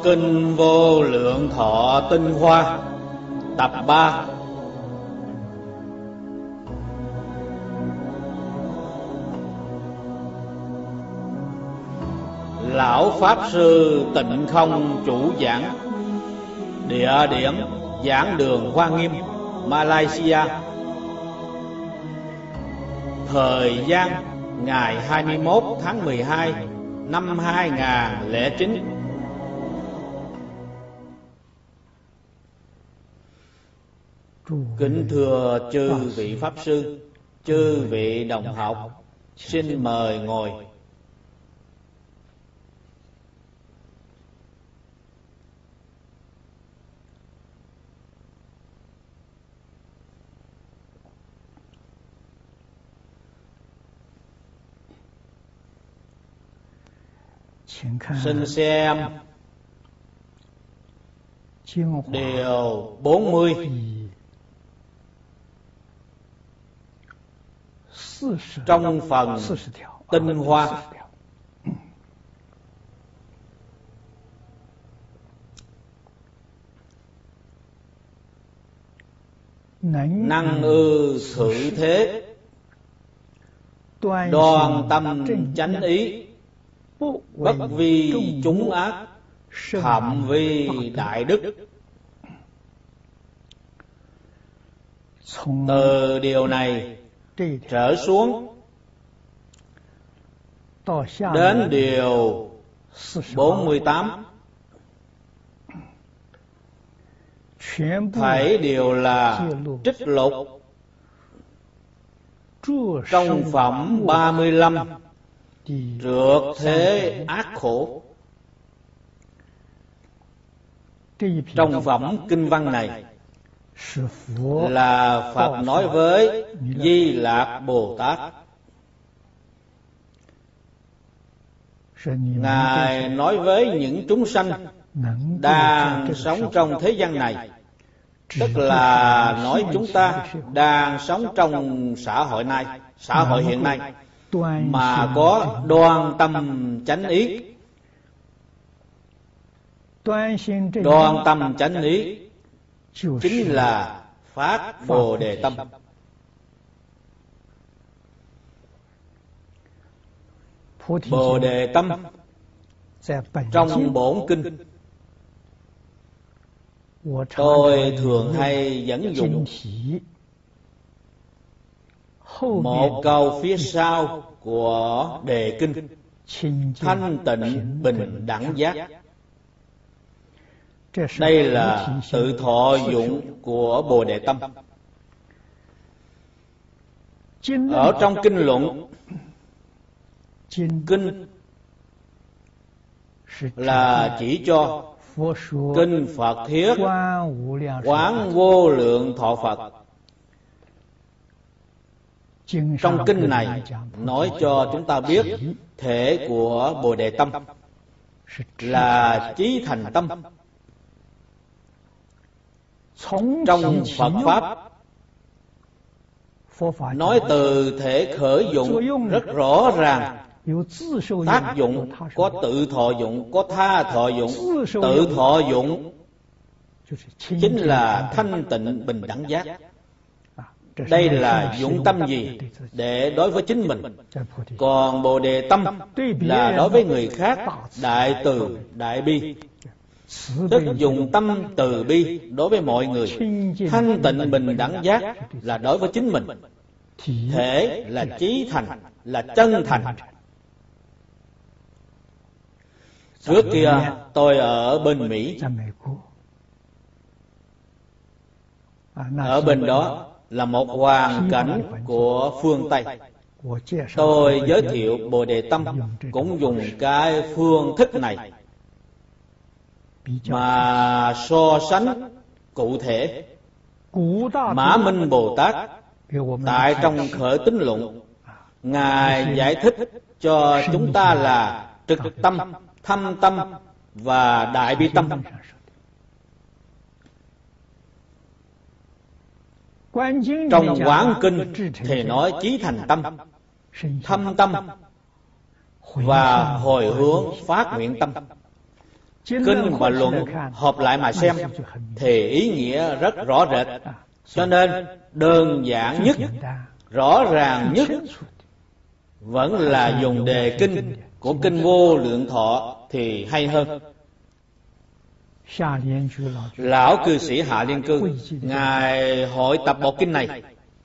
Kinh Vô Lượng Thọ Tinh Hoa Tập 3. Lão Pháp Sư Tịnh Không chủ giảng. Địa điểm Giảng đường Hoa Nghiêm, Malaysia. Thời gian ngày 21 tháng 12 năm 2009. Kính thưa chư vị Pháp Sư, chư vị đồng học, xin mời ngồi. Xin xem điều 40 trong phần tinh hoa. Năng ư thử thế, đoan tâm chánh ý, bất vi chúng ác, thậm vi đại đức. Từ điều này trở xuống đến điều 48, thảy đều là trích lục trong phẩm 35 trượt thế ác khổ. Trong phẩm kinh văn này là Phật nói với Di Lạc Bồ Tát. Ngài nói với những chúng sanh đang sống trong thế gian này, tức là nói chúng ta đang sống trong xã hội hiện nay, mà có đoan tâm chánh ý. Đoan tâm chánh ý chính là phát Bồ Đề tâm. Bồ Đề tâm trong bổn kinh tôi thường hay dẫn dụng một câu phía sau của đề kinh: thanh tịnh bình đẳng giác. Đây là tự thọ dụng của Bồ Đề tâm. Ở trong kinh luận, kinh là chỉ cho kinh Phật Thiết Quán Vô Lượng Thọ Phật. Trong kinh này nói cho chúng ta biết thể của Bồ Đề tâm là chí thành tâm. Trong Phật Pháp nói từ thể khởi dụng rất rõ ràng. Tác dụng có tự thọ dụng, có tha thọ dụng. Tự thọ dụng chính là thanh tịnh bình đẳng giác. Đây là dụng tâm gì? Để đối với chính mình. Còn Bồ Đề tâm là đối với người khác, đại từ, đại bi. Tức dùng tâm từ bi đối với mọi người. Thanh tịnh bình đẳng giác là đối với chính mình. Thể là chí thành, là chân thành. Trước kia tôi ở bên Mỹ. Ở bên đó là một hoàn cảnh của phương Tây. Tôi giới thiệu Bồ Đề tâm cũng dùng cái phương thức này mà so sánh cụ thể. Mã Minh Bồ Tát tại trong Khởi Tín Luận, Ngài giải thích cho chúng ta là trực tâm, thâm tâm và đại bi tâm. Trong Quán Kinh thì nói chí thành tâm, thâm tâm và hồi hướng phát nguyện tâm. kinh và luận hợp lại mà xem thì ý nghĩa rất rõ rệt. Cho nên đơn giản nhất, rõ ràng nhất vẫn là dùng đề kinh của kinh Vô Lượng Thọ thì hay hơn. Lão cư sĩ Hạ Liên Cư, ngài hội tập bộ kinh này,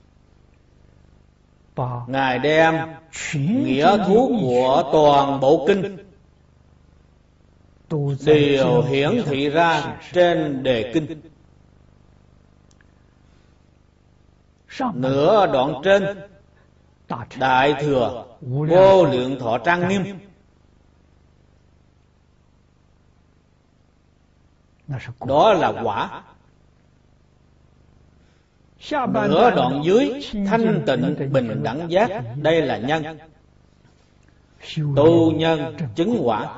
ngài đem nghĩa thú của toàn bộ kinh đều hiển thị ra trên đề kinh. Nửa đoạn trên Đại Thừa Vô Lượng Thọ Trang Nghiêm, đó là quả. Nửa đoạn dưới Thanh Tịnh Bình Đẳng Giác, đây là nhân. Tu nhân chứng quả.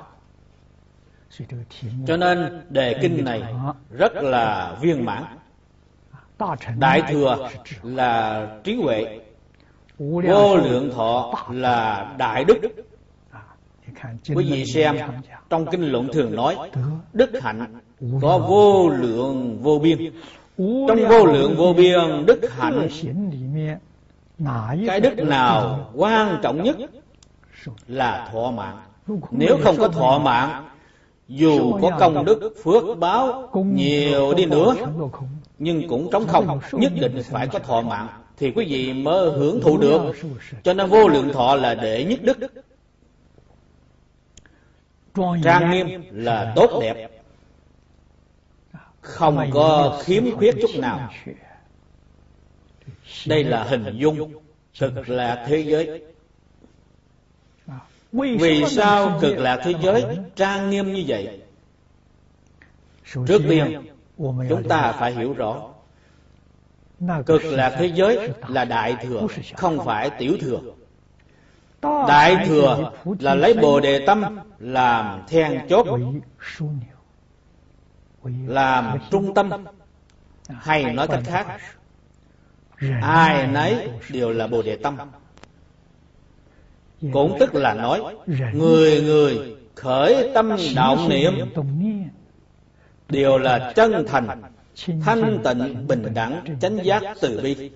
Cho nên đề kinh này rất là viên mãn. Đại Thừa là trí huệ, Vô Lượng Thọ là đại đức. Quý vị xem, trong kinh luận thường nói đức hạnh có vô lượng vô biên. Trong vô lượng vô biên đức hạnh, cái đức nào quan trọng nhất là thọ mạng. Nếu không có thọ mạng, dù có công đức phước báo nhiều đi nữa, nhưng cũng trống không. Nhất định phải có thọ mạng thì quý vị mới hưởng thụ được. Cho nên vô lượng thọ là đệ nhất đức. Trang nghiêm là tốt đẹp, không có khiếm khuyết chút nào. Đây là hình dung cực lạc thế giới. Vì sao cực lạc thế giới trang nghiêm như vậy? Trước tiên chúng ta phải hiểu rõ, cực lạc thế giới là đại thừa, không phải tiểu thừa. Đại thừa là lấy Bồ Đề tâm làm then chốt, làm trung tâm. Hay nói cách khác, ai nấy đều là Bồ Đề tâm. Cũng tức là nói, người người khởi tâm động niệm đều là chân thành, thanh tịnh, bình đẳng, chánh giác, từ bi.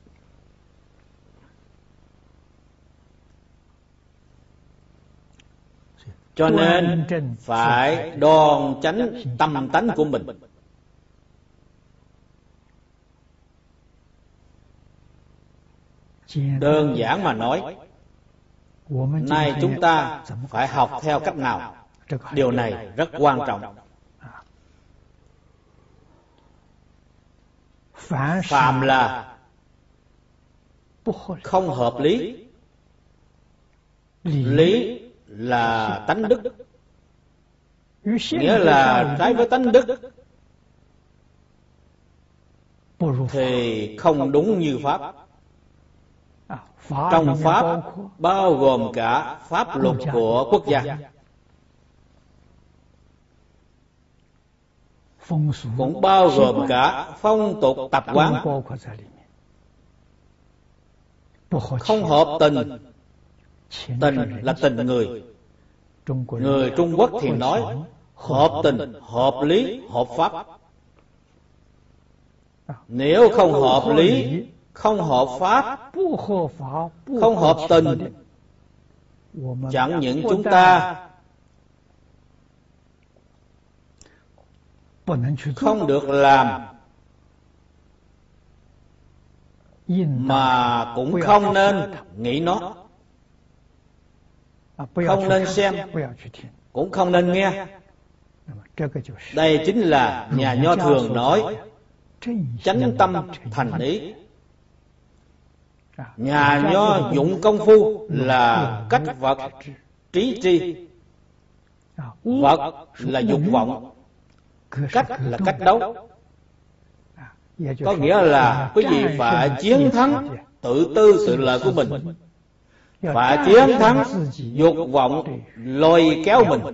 Cho nên phải đoan chánh tâm tánh của mình. Đơn giản mà nói, nay chúng ta phải học theo cách nào? Điều này rất quan trọng. Phạm là không hợp lý, lý là tánh đức, nghĩa là trái với tánh đức thì không đúng như pháp. Trong pháp bao gồm cả pháp luật của quốc gia, cũng bao gồm cả phong tục tập quán. Không hợp tình. Tình là tình người. Người Trung Quốc thì nói hợp tình, hợp lý, hợp pháp. Nếu không hợp lý, không hợp pháp, không hợp tình, chẳng những chúng ta không được làm, mà cũng không nên nghĩ nó, không nên xem, cũng không nên nghe. Đây chính là nhà Nho thường nói chánh tâm thành ý. Nhà Nho dụng công phu là cách vật trí tri. Vật là dục vọng, cách là cách đấu. Có nghĩa là quý vị phải chiến thắng tự tư tự lợi của mình, phải chiến thắng dục vọng lôi kéo mình.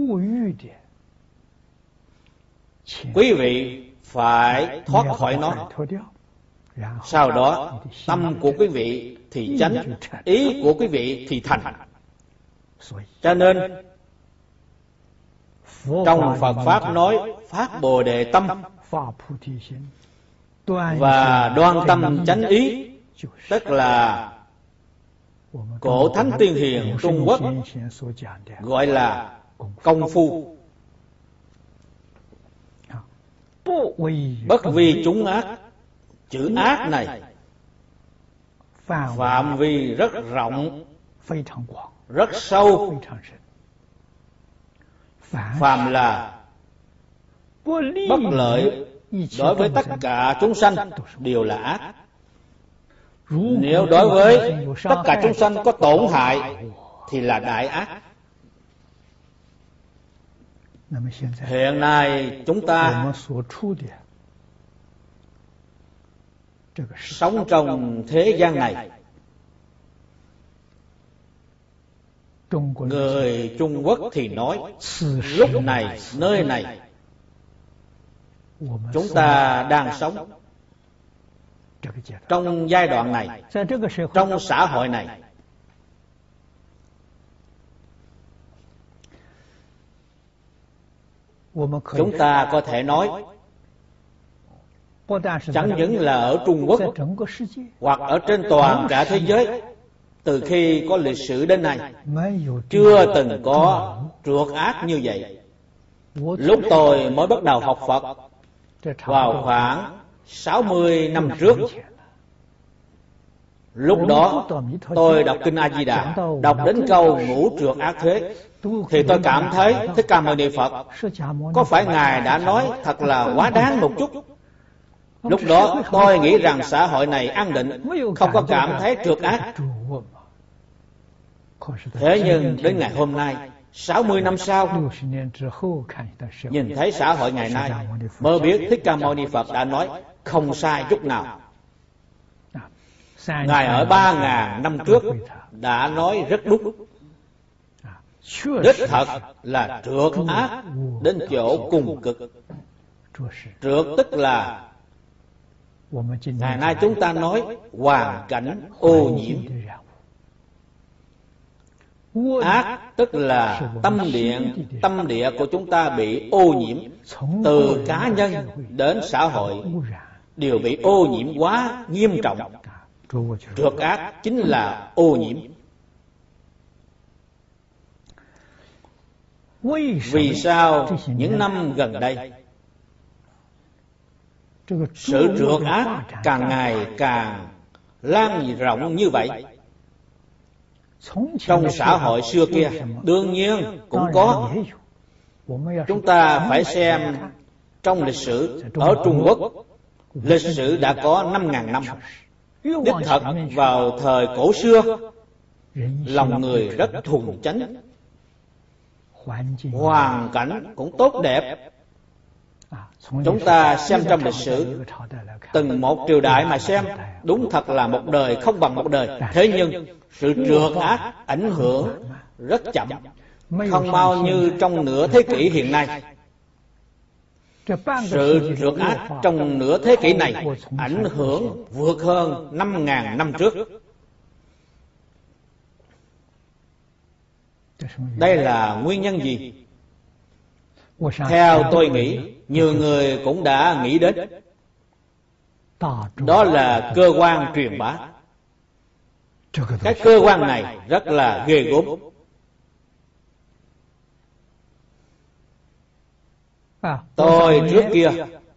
Quý vị phải thoát khỏi nó. Sau đó tâm của quý vị thì chánh, ý của quý vị thì thành. Cho nên Trong Phật Pháp nói phát Bồ Đề tâm và đoan tâm chánh ý, tức là cổ thánh tiên hiền Trung Quốc gọi là công phu. Bất vi chúng ác, chữ ác này phạm vi rất rộng, rất sâu. Phàm là bất lợi đối với tất cả chúng sanh đều là ác. Nếu đối với tất cả chúng sanh có tổn hại thì là đại ác. Hiện nay chúng ta sống trong thế gian này, người Trung Quốc thì nói lúc này, nơi này chúng ta đang sống trong giai đoạn này, trong xã hội này. Chúng ta có thể nói chẳng những là ở Trung Quốc hoặc ở trên toàn cả thế giới, từ khi có lịch sử đến nay chưa từng có trượt ác như vậy. Lúc tôi mới bắt đầu học Phật vào khoảng 60 năm trước, lúc đó tôi đọc kinh A Di Đà, đọc đến câu ngũ trượt ác thế, thì tôi cảm thấy Thích Ca Mâu Ni Phật có phải Ngài đã nói thật là quá đáng một chút. Lúc đó tôi nghĩ rằng xã hội này an định, không có cảm thấy trượt ác. Thế nhưng đến ngày hôm nay, 60 năm sau, nhìn thấy xã hội ngày nay mới biết Thích Ca Mâu Ni Phật đã nói không sai chút nào. Ngài ở 3.000 năm trước đã nói rất đúng. Đích thật là trượt ác đến chỗ cùng cực. Trượt tức là ngày nay chúng ta nói hoàn cảnh ô nhiễm. Ác tức là tâm địa của chúng ta bị ô nhiễm, từ cá nhân đến xã hội đều bị ô nhiễm quá nghiêm trọng. Trượt ác chính là ô nhiễm. Vì sao những năm gần đây sự trượt ác càng ngày càng lan rộng như vậy? Trong xã hội xưa kia đương nhiên cũng có. Chúng ta phải xem trong lịch sử ở Trung Quốc, lịch sử đã có 5.000 năm. Đích thật vào thời cổ xưa, lòng người rất thuần chánh, hoàn cảnh cũng tốt đẹp. Chúng ta xem trong lịch sử từng một triều đại mà xem, đúng thật là một đời không bằng một đời. Thế nhưng sự trượt ác ảnh hưởng rất chậm, không bao như trong nửa thế kỷ hiện nay. Sự trượt ác trong nửa thế kỷ này ảnh hưởng vượt hơn 5.000 năm trước. Đây là nguyên nhân gì? Theo tôi nghĩ, nhiều người cũng đã nghĩ đến. Đó là cơ quan truyền bá. Cái cơ quan này rất là ghê gớm. Tôi trước kia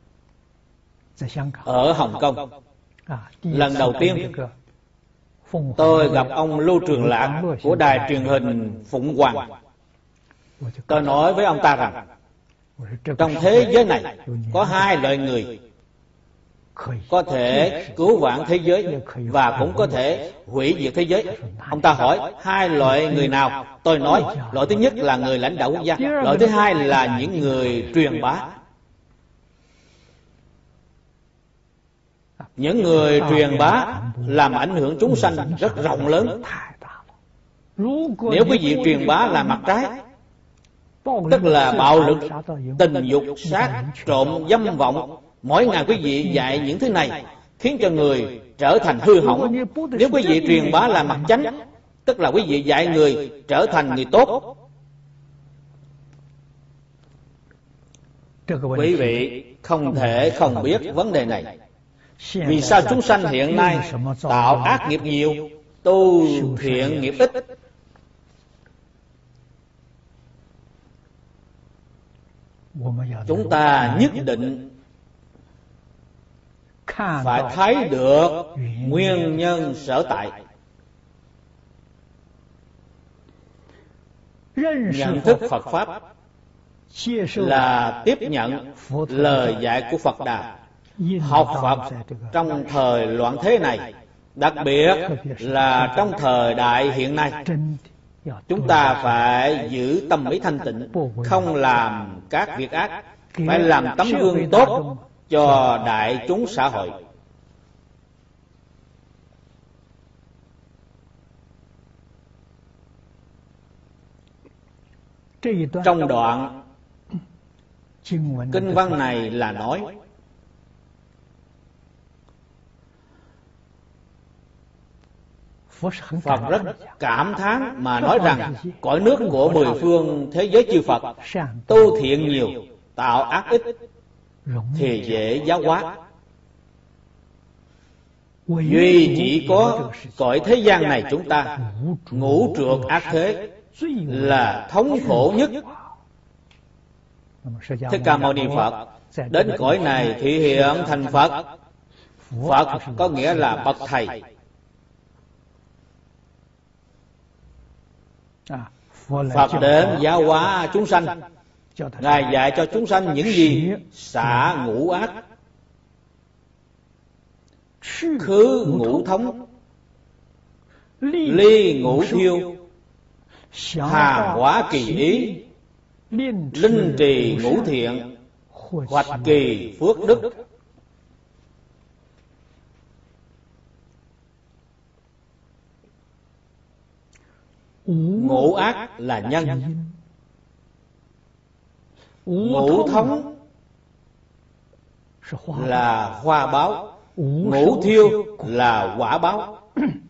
ở Hồng Kông, lần đầu tiên tôi gặp ông Lưu Trường Lạc của đài truyền hình Phụng Hoàng. Tôi nói với ông ta rằng trong thế giới này có hai loại người có thể cứu vãn thế giới và cũng có thể hủy diệt thế giới. Ông ta hỏi hai loại người nào? Tôi nói loại thứ nhất là người lãnh đạo quốc gia, loại thứ hai là những người truyền bá. Những người truyền bá làm ảnh hưởng chúng sanh rất rộng lớn. Nếu quý vị truyền bá là mặt trái, tức là bạo lực, tình dục, sát, trộm, dâm vọng, mỗi ngày quý vị dạy những thứ này khiến cho người trở thành hư hỏng. Nếu quý vị truyền bá là mặt chánh, tức là quý vị dạy người trở thành người tốt. Quý vị không thể không biết vấn đề này. Vì sao chúng sanh hiện nay tạo ác nghiệp nhiều, tu thiện nghiệp ít? Chúng ta nhất định phải thấy được nguyên nhân sở tại. Nhận thức Phật Pháp là tiếp nhận lời dạy của Phật Đà, học Phật trong thời loạn thế này, đặc biệt là trong thời đại hiện nay. Chúng ta phải giữ tâm ý thanh tịnh, không làm các việc ác, phải làm tấm gương tốt cho đại chúng xã hội. Trong đoạn kinh văn này là nói Phật rất cảm thán mà nói rằng cõi nước của mười phương thế giới chư Phật tu thiện nhiều, tạo ác ít thì dễ giáo hóa. Duy chỉ có cõi thế gian này chúng ta ngũ trược ác thế là thống khổ nhất. Thích Ca Mâu Ni Phật đến cõi này thị hiện thành Phật. Phật có nghĩa là bậc thầy. Phật đến giáo hóa chúng sanh. Ngài dạy cho chúng sanh những gì? Xả ngũ ác, khứ ngũ thống, ly ngũ thiêu, hà hóa kỳ ý, linh trì ngũ thiện, hoạch kỳ phước đức. Ngũ ác là nhân, ngũ thống là hoa báo, ngũ thiêu là quả báo.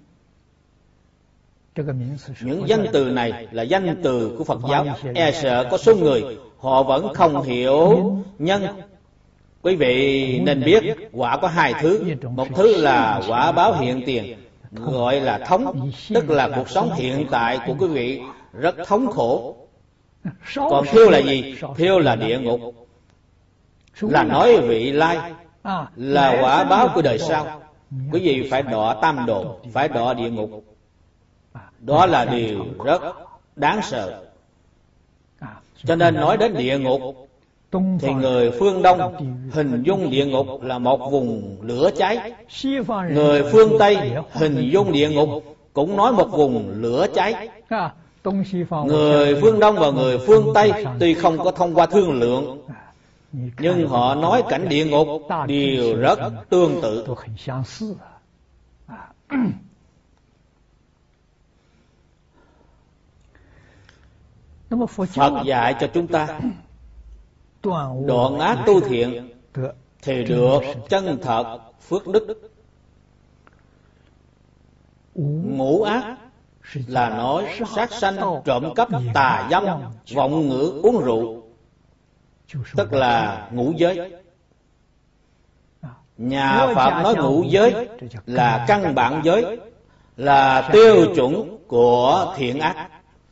Những danh từ này là danh từ của Phật giáo. E sợ có số người họ vẫn không hiểu nhân. Quý vị nên biết quả có hai thứ. Một thứ là quả báo hiện tiền, gọi là thống, tức là cuộc sống hiện tại của quý vị rất thống khổ. Còn thiêu là gì? Thiêu là địa ngục, là nói vị lai, là quả báo của đời sau. Quý vị phải đọa tam đồ, phải đọa địa ngục. Đó là điều rất đáng sợ. Cho nên nói đến địa ngục thì người phương Đông hình dung địa ngục là một vùng lửa cháy. Người phương Tây hình dung địa ngục cũng nói một vùng lửa cháy. Người phương Đông và người phương Tây tuy không có thông qua thương lượng, nhưng họ nói cảnh địa ngục đều rất tương tự. Phật dạy cho chúng ta đoạn ác tu thiện thì được chân thật phước đức. Ngũ ác là nói sát sanh, trộm cắp, tà dâm, vọng ngữ, uống rượu, tức là ngũ giới. Nhà Phật nói ngũ giới là căn bản giới, là tiêu chuẩn của thiện ác,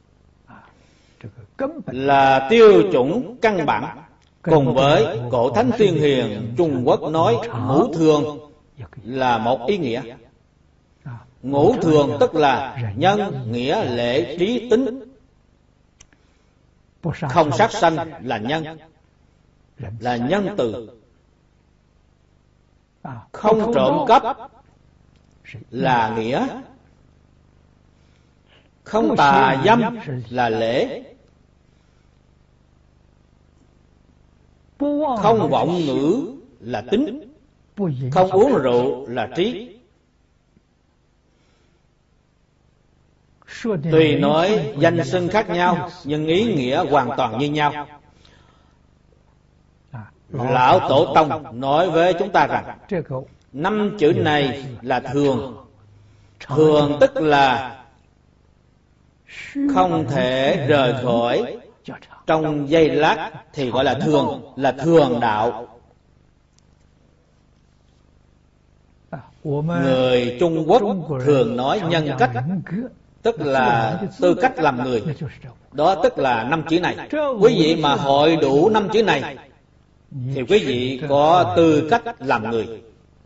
là tiêu chuẩn căn bản. Cùng với cổ thánh Tuyên Hiền Trung Quốc nói ngũ thường là một ý nghĩa. Ngũ thường tức là nhân, nghĩa, lễ, trí, tính. Không sát sanh là nhân, là nhân từ. Không trộm cắp là nghĩa. Không tà dâm là lễ. Không vọng ngữ là tính. Không uống rượu là trí. Tuy nói danh xưng khác nhau nhưng ý nghĩa hoàn toàn như nhau. Lão Tổ Tông nói với chúng ta rằng 5 chữ này là thường. Thường tức là không thể rời khỏi trong giây lát thì gọi là thường đạo. Người Trung Quốc thường nói nhân cách, tức là tư cách làm người. Đó tức là 5 chữ này. Quý vị mà hội đủ 5 chữ này thì quý vị có tư cách làm người.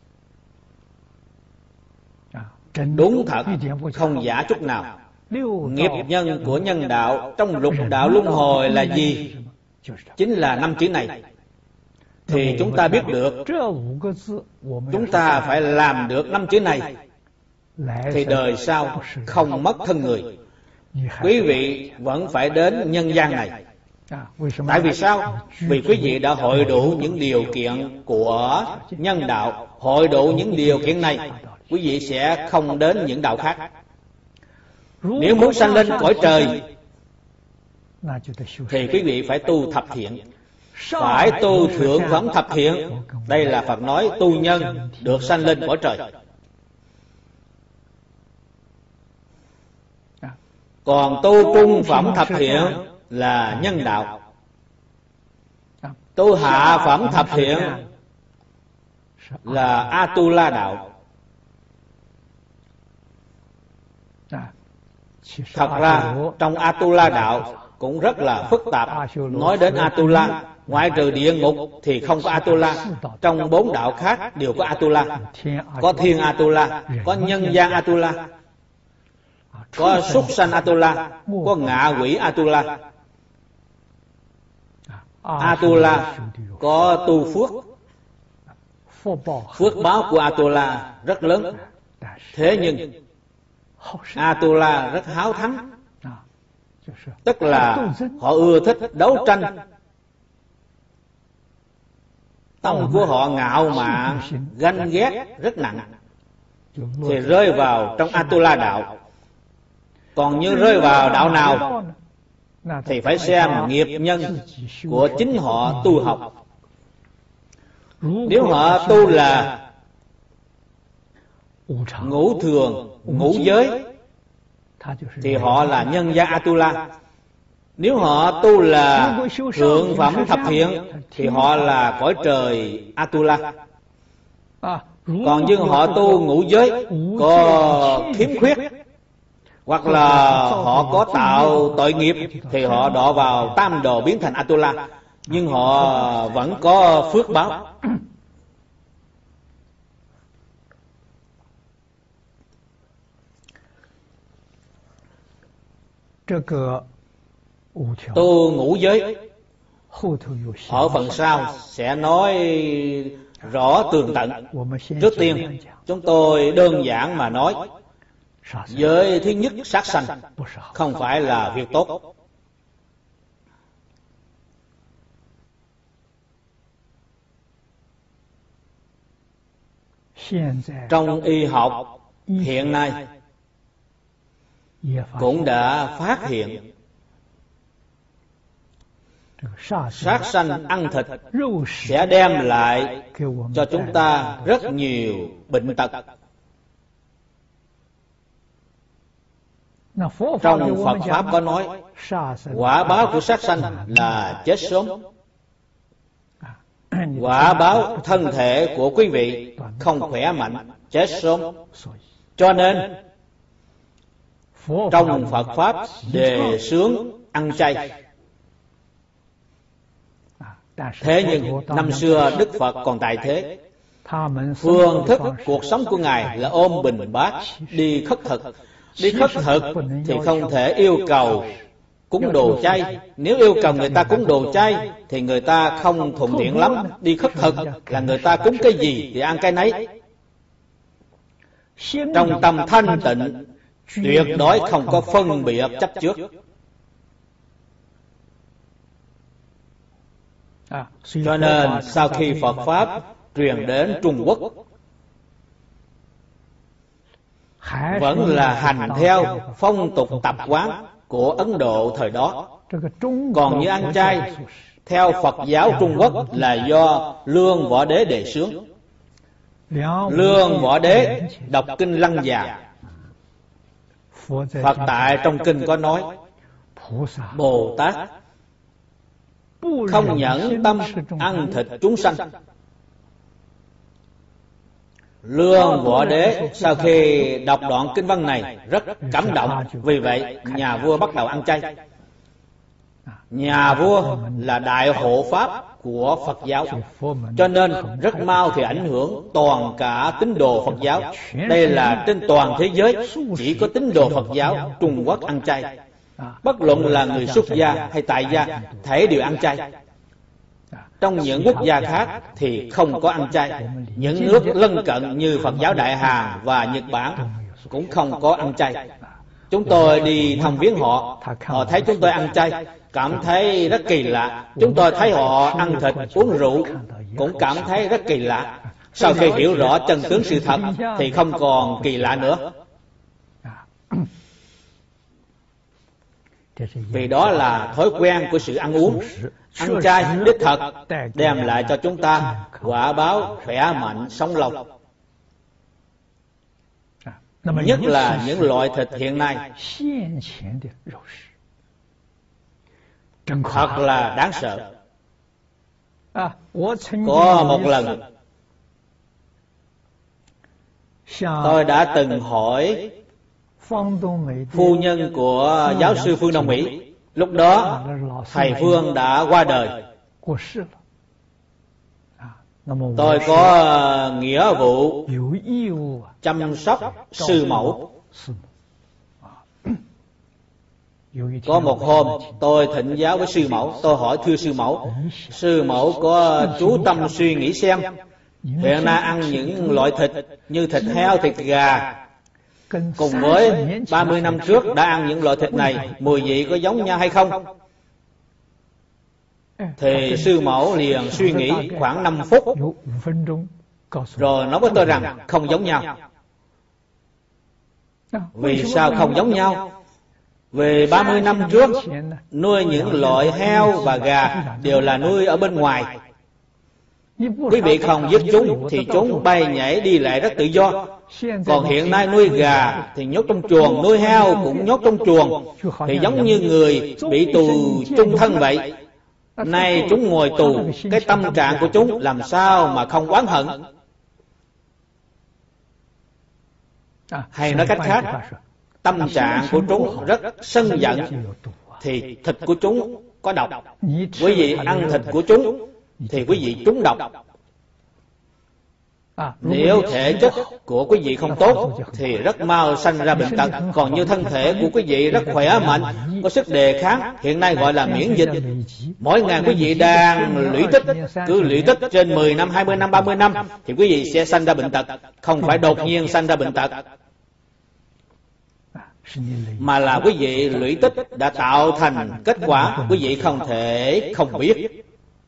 Đúng thật, không giả chút nào. Nghiệp nhân của nhân đạo trong lục đạo luân hồi là gì? Chính là 5 chữ này. Thì chúng ta biết được chúng ta phải làm được 5 chữ này thì đời sau không mất thân người. Quý vị vẫn phải đến nhân gian này. Tại vì sao? Vì quý vị đã hội đủ những điều kiện của nhân đạo. Hội đủ những điều kiện này, quý vị sẽ không đến những đạo khác. Nếu muốn sanh lên cõi trời thì quý vị phải tu thập thiện, phải tu thượng phẩm thập thiện. Đây là Phật nói tu nhân được sanh lên cõi trời. Còn tu trung phẩm thập thiện là nhân đạo. Tu hạ phẩm thập thiện là Atula đạo. Thật ra trong Atula đạo cũng rất là phức tạp. Nói đến Atula, ngoại trừ địa ngục thì không có Atula. Trong 4 đạo khác đều có Atula. Có thiên Atula, có nhân gian Atula, có súc sanh Atula, có ngạ quỷ Atula. Atula có tu phước. Phước báo của Atula rất lớn. Thế nhưng Atula rất háo thắng, tức là họ ưa thích đấu tranh. Tâm của họ ngạo mạn, ganh ghét rất nặng, thì rơi vào trong Atula đạo. Còn như rơi vào đạo nào thì phải xem nghiệp nhân của chính họ tu học. Nếu họ tu là ngũ thường, ngũ giới thì họ là nhân gian Atula. Nếu họ tu là thượng phẩm thập thiện thì họ là cõi trời Atula. Còn như họ tu ngũ giới có khiếm khuyết, hoặc là họ có tạo tội nghiệp thì họ đọa vào tam đồ biến thành Atula, nhưng họ vẫn có phước báo. Tu ngũ giới ở phần sau sẽ nói rõ tường tận. Trước tiên chúng tôi đơn giản mà nói, giới thứ nhất sát sanh không phải là việc tốt. Trong y học hiện nay cũng đã phát hiện sát sanh ăn thịt sẽ đem lại cho chúng ta rất nhiều bệnh tật. Trong Phật Pháp có nói quả báo của sát sanh là chết sớm. Quả báo thân thể của quý vị không khỏe mạnh, chết sớm. Cho nên trong Phật Pháp đề xướng ăn chay. Thế nhưng năm xưa Đức Phật còn tại thế, phương thức cuộc sống của Ngài là ôm bình bát đi khất thực. Đi khất thực thì không thể yêu cầu cúng đồ chay. Nếu yêu cầu người ta cúng đồ chay thì người ta không thuận tiện lắm. Đi khất thực là người ta cúng cái gì thì ăn cái nấy. Trong tâm thanh tịnh, tuyệt đối không có phân biệt chấp trước. Cho nên sau khi Phật Pháp truyền đến Trung Quốc, vẫn là hành theo phong tục tập quán của Ấn Độ thời đó. Còn như ăn chay theo Phật giáo Trung Quốc là do Lương Võ Đế đề xướng. Lương Võ Đế đọc kinh Lăng Già. Phật tại trong kinh có nói Bồ Tát không nhẫn tâm ăn thịt chúng sanh. Lương Võ Đế sau khi đọc đoạn kinh văn này rất cảm động, vì vậy nhà vua bắt đầu ăn chay. Nhà vua là đại hộ pháp của Phật giáo, cho nên rất mau thì ảnh hưởng toàn cả tín đồ Phật giáo. Đây là trên toàn thế giới chỉ có tín đồ Phật giáo Trung Quốc ăn chay. Bất luận là người xuất gia hay tại gia, thể đều ăn chay. Trong những quốc gia khác thì không có ăn chay. Những nước lân cận như Phật giáo Đại Hàn và Nhật Bản cũng không có ăn chay. Chúng tôi đi thăm viếng họ, họ thấy chúng tôi ăn chay, cảm thấy rất kỳ lạ. Chúng tôi thấy họ ăn thịt, uống rượu, cũng cảm thấy rất kỳ lạ. Sau khi hiểu rõ chân tướng sự thật thì không còn kỳ lạ nữa. Vì đó là thói quen của sự ăn uống. Ăn chay đích thật đem lại cho chúng ta quả báo khỏe mạnh, sống lâu. Nhất là những loại thịt hiện nay thật là đáng sợ. Có một lần tôi đã từng hỏi phu nhân của giáo sư Phương Đông Mỹ. Lúc đó thầy Phương đã qua đời. Tôi có nghĩa vụ chăm sóc sư mẫu. Có một hôm tôi thỉnh giáo với sư mẫu. Tôi hỏi thưa sư mẫu có chú tâm suy nghĩ xem, hiện nay ăn những loại thịt như thịt heo, thịt gà, cùng với 30 năm trước đã ăn những loại thịt này, mùi vị có giống nhau hay không? Thì sư mẫu liền suy nghĩ khoảng 5 phút, rồi nói với tôi rằng không giống nhau. Vì sao không giống nhau? Vì 30 năm trước nuôi những loại heo và gà đều là nuôi ở bên ngoài. Quý vị không giết chúng thì chúng bay nhảy đi lại rất tự do. Còn hiện nay nuôi gà thì nhốt trong chuồng, nuôi heo cũng nhốt trong chuồng, thì giống như người bị tù chung thân vậy. Nay chúng ngồi tù, cái tâm trạng của chúng làm sao mà không oán hận? Hay nói cách khác, tâm trạng của chúng rất sân giận, thì thịt của chúng có độc. Quý vị ăn thịt của chúng thì quý vị trúng độc. Nếu thể chất của quý vị không tốt thì rất mau sanh ra bệnh tật. Còn như thân thể của quý vị rất khỏe mạnh, có sức đề kháng, hiện nay gọi là miễn dịch. Mỗi ngày quý vị đang lũy tích, cứ lũy tích trên 10 năm, 20 năm, 30 năm thì quý vị sẽ sanh ra bệnh tật. Không phải đột nhiên sanh ra bệnh tật, mà là quý vị lũy tích đã tạo thành kết quả quý vị không thể không biết.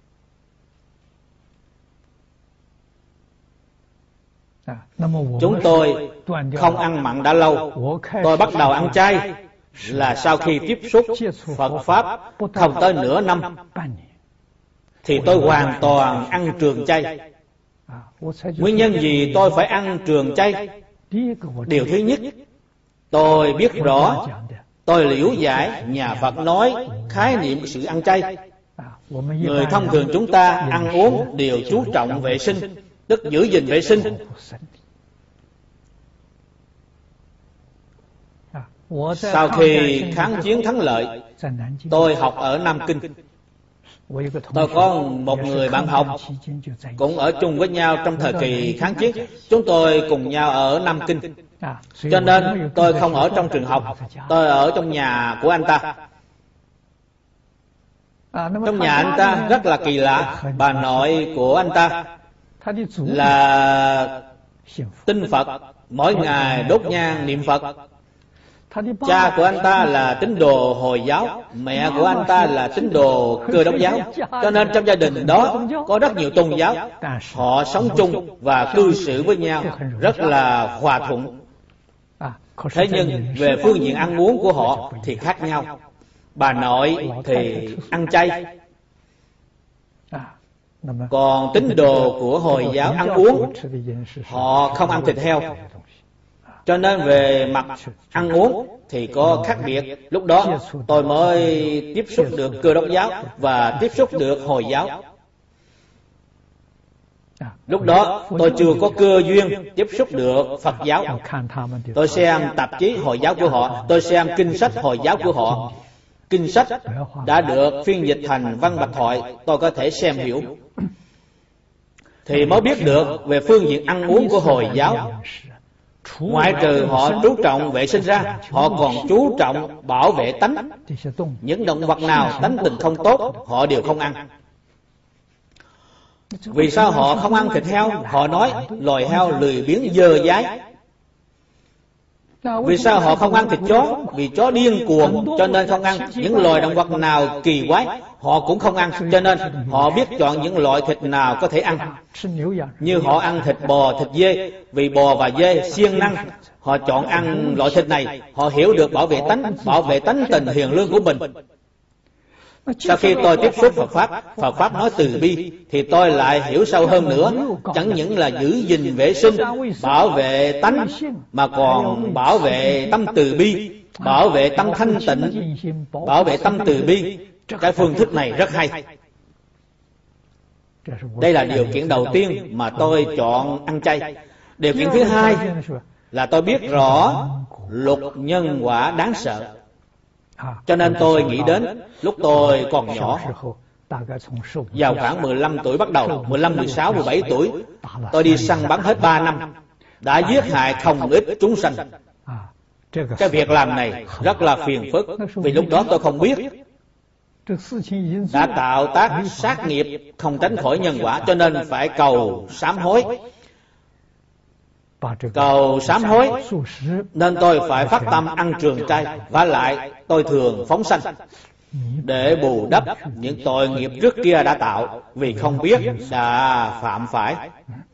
Chúng tôi không ăn mặn đã lâu. Tôi bắt đầu ăn chay là sau khi tiếp xúc Phật Pháp không tới nửa năm, thì tôi hoàn toàn ăn trường chay. Nguyên nhân gì tôi phải ăn trường chay? Điều thứ nhất, tôi biết rõ, tôi liễu giải nhà Phật nói khái niệm của sự ăn chay. Người thông thường chúng ta ăn uống đều chú trọng vệ sinh, tức giữ gìn vệ sinh. Sau khi kháng chiến thắng lợi, tôi học ở Nam Kinh. Tôi có một người bạn học cũng ở chung với nhau trong thời kỳ kháng chiến. Chúng tôi cùng nhau ở Nam Kinh, cho nên tôi không ở trong trường học, tôi ở trong nhà của anh ta. Trong nhà anh ta rất là kỳ lạ. Bà nội của anh ta là tin Phật, mỗi ngày đốt nhang niệm Phật. Cha của anh ta là tín đồ Hồi giáo, mẹ của anh ta là tín đồ Cơ Đốc giáo. Cho nên trong gia đình đó có rất nhiều tôn giáo. Họ sống chung và cư xử với nhau rất là hòa thuận. Thế nhưng về phương diện ăn uống của họ thì khác nhau. Bà nội thì ăn chay, còn tín đồ của Hồi giáo ăn uống, họ không ăn thịt heo. Cho nên về mặt ăn uống thì có khác biệt. Lúc đó tôi mới tiếp xúc được Cơ Đốc giáo và tiếp xúc được Hồi giáo. Lúc đó tôi chưa có cơ duyên tiếp xúc được Phật giáo. Tôi xem tạp chí Hồi giáo của họ, tôi xem kinh sách Hồi giáo của họ. Kinh sách đã được phiên dịch thành văn bạch thoại, tôi có thể xem hiểu. Thì mới biết được về phương diện ăn uống của Hồi giáo. Ngoại trừ họ chú trọng vệ sinh ra, họ còn chú trọng bảo vệ tánh. Những động vật nào tánh tình không tốt, họ đều không ăn. Vì sao họ không ăn thịt heo? Họ nói loài heo lười biếng dơ dái. Vì sao họ không ăn thịt chó? Vì chó điên cuồng cho nên không ăn. Những loài động vật nào kỳ quái họ cũng không ăn, cho nên họ biết chọn những loại thịt nào có thể ăn. Như họ ăn thịt bò, thịt dê, vì bò và dê siêng năng, họ chọn ăn loại thịt này. Họ hiểu được bảo vệ tánh tình hiền lương của mình. Sau khi tôi tiếp xúc Phật Pháp nói từ bi, thì tôi lại hiểu sâu hơn nữa. Chẳng những là giữ gìn vệ sinh, bảo vệ tánh, mà còn bảo vệ tâm từ bi, bảo vệ tâm thanh tịnh, bảo vệ tâm từ bi. Cái phương thức này rất hay. Đây là điều kiện đầu tiên mà tôi chọn ăn chay. Điều kiện thứ hai là tôi biết rõ luật nhân quả đáng sợ. Cho nên tôi nghĩ đến lúc tôi còn nhỏ, vào khoảng 15 tuổi bắt đầu, 15, 16, 17 tuổi, tôi đi săn bắn hết 3 năm, đã giết hại không ít chúng sanh. Cái việc làm này rất là phiền phức, vì lúc đó tôi không biết. Đã tạo tác sát nghiệp không tránh khỏi nhân quả, cho nên phải cầu sám hối. Cầu sám hối nên tôi phải phát tâm ăn trường chay, và lại tôi thường phóng sanh để bù đắp những tội nghiệp trước kia đã tạo vì không biết đã phạm phải.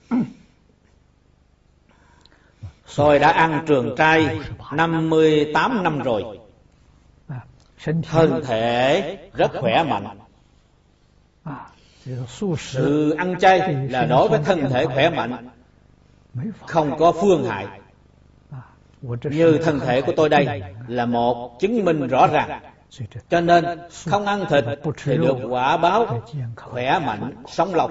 Tôi đã ăn trường chay 58 năm rồi. Thân thể rất khỏe mạnh. Sự ăn chay là đối với thân thể khỏe mạnh, không có phương hại. Như thân thể của tôi đây là một chứng minh rõ ràng. Cho nên không ăn thịt thì được quả báo khỏe mạnh, sống lâu.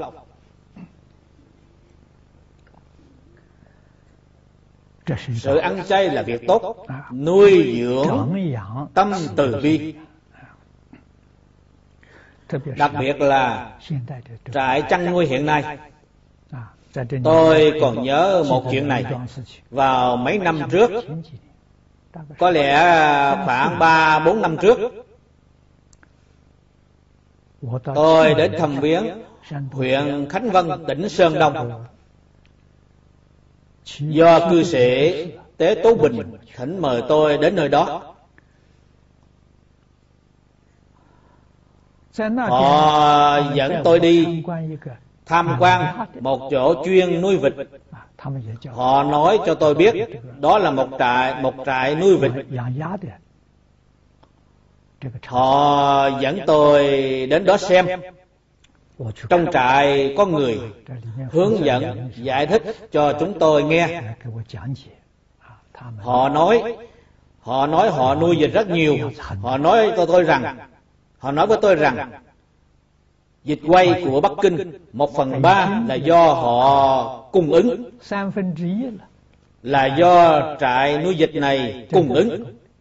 Sự ăn chay là việc tốt, nuôi dưỡng tâm từ bi. Đặc biệt là trại chăn nuôi hiện nay. Tôi còn nhớ một chuyện này. Vào mấy năm trước, có lẽ khoảng 3-4 năm trước, tôi đến thăm viếng huyện Khánh Vân, tỉnh Sơn Đông. Do cư sĩ Tế Tố Bình thỉnh mời tôi đến nơi đó. Họ dẫn tôi đi tham quan một chỗ chuyên nuôi vịt. Họ nói cho tôi biết đó là một trại nuôi vịt. Họ dẫn tôi đến đó xem. Trong trại có người hướng dẫn, giải thích cho chúng tôi nghe. Họ nói họ nuôi vịt rất nhiều. Họ nói với tôi rằng vịt quay của Bắc Kinh 1/3 là do họ cung ứng, là do trại nuôi vịt này cung ứng.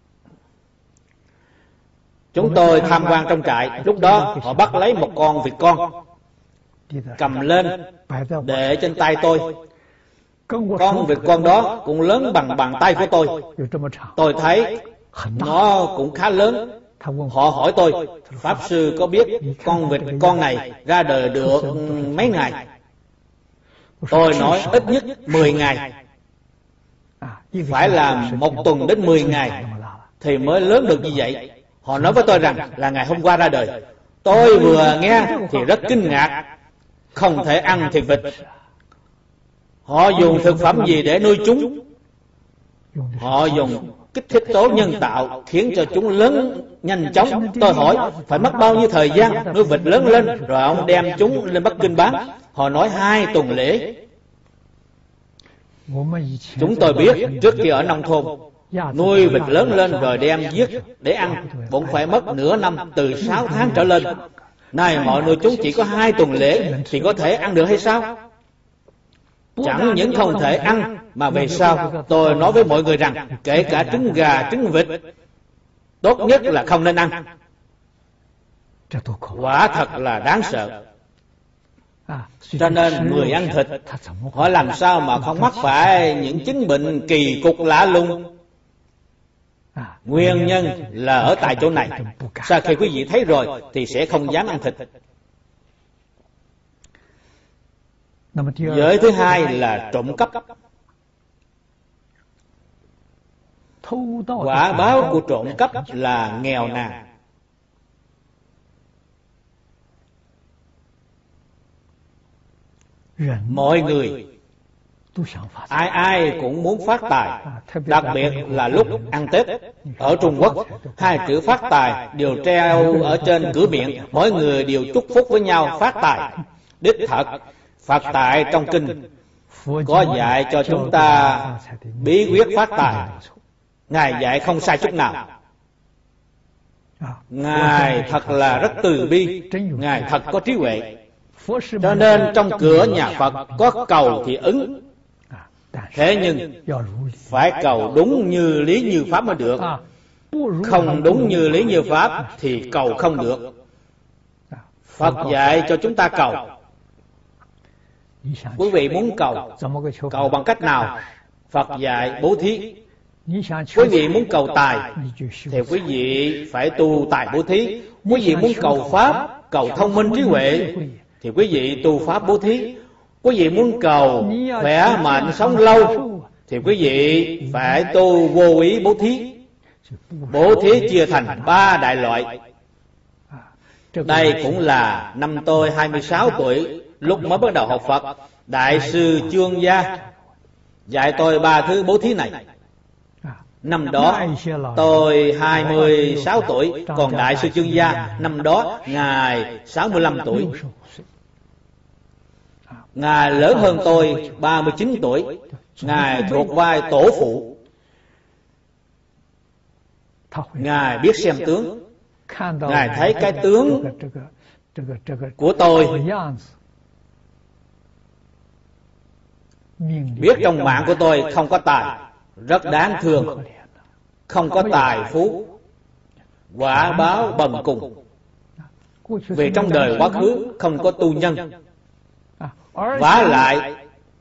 Chúng tôi tham quan trong trại. Lúc đó họ bắt lấy một con vịt con, cầm lên để trên tay tôi. Con vịt con đó cũng lớn bằng bàn tay của tôi. Tôi thấy nó cũng khá lớn. Họ hỏi tôi, Pháp Sư có biết con vịt con này ra đời được mấy ngày? Tôi nói ít nhất 10 ngày. Phải làm 1 tuần đến 10 ngày thì mới lớn được như vậy. Họ nói với tôi rằng là ngày hôm qua ra đời. Tôi vừa nghe thì rất kinh ngạc. Không thể ăn thịt vịt. Họ dùng thực phẩm gì để nuôi chúng? Họ dùng kích thích tố nhân tạo khiến cho chúng lớn nhanh chóng. Tôi hỏi phải mất bao nhiêu thời gian nuôi vịt lớn lên rồi ông đem chúng lên Bắc Kinh bán? Họ nói 2 tuần lễ. Chúng tôi biết trước khi ở nông thôn, nuôi vịt lớn lên rồi đem giết để ăn cũng phải mất nửa năm, từ 6 tháng trở lên. Này mọi người, chúng chỉ có 2 tuần lễ thì có thể ăn được hay sao? Chẳng những không thể ăn, mà về sau tôi nói với mọi người rằng kể cả trứng gà, trứng vịt, tốt nhất là không nên ăn. Quả thật là đáng sợ. Cho nên người ăn thịt, họ làm sao mà không mắc phải những chứng bệnh kỳ cục lạ lùng? Nguyên nhân là ở tại chỗ này. Sau khi quý vị thấy rồi thì sẽ không dám ăn thịt. Giới thứ hai là trộm cắp. Quả báo của trộm cắp là nghèo nàn. Mọi người ai cũng muốn phát tài, đặc biệt là lúc ăn Tết. Ở Trung Quốc, 2 chữ phát tài đều treo ở trên cửa miệng, mỗi người đều chúc phúc với nhau phát tài. Đích thật, Phật tại trong kinh có dạy cho chúng ta bí quyết phát tài. Ngài dạy không sai chút nào. Ngài thật là rất từ bi, Ngài thật có trí huệ. Cho nên trong cửa nhà Phật có cầu thì ứng. Thế nhưng phải cầu đúng như lý như pháp mới được. Không đúng như lý như pháp thì cầu không được. Phật dạy cho chúng ta cầu. Quý vị muốn cầu bằng cách nào? Phật dạy bố thí. Quý vị muốn cầu tài thì quý vị phải tu tài bố thí. Quý vị muốn cầu pháp, cầu thông minh trí huệ thì quý vị tu pháp bố thí. Quý vị muốn cầu khỏe mạnh sống lâu thì quý vị phải tu vô ý bố thí. Bố thí chia thành 3 đại loại. Đây cũng là năm tôi 26 tuổi, lúc mới bắt đầu học Phật, Đại sư Chương Gia dạy tôi 3 thứ bố thí này. Năm đó tôi 26 tuổi, còn Đại sư Chương Gia năm đó Ngài 65 tuổi. Ngài lớn hơn tôi 39 tuổi. Ngài thuộc vai tổ phụ. Ngài biết xem tướng. Ngài thấy cái tướng của tôi, biết trong mạng của tôi không có tài, rất đáng thương, không có tài phú, quả báo bần cùng. Vì trong đời quá khứ không có tu nhân, vả lại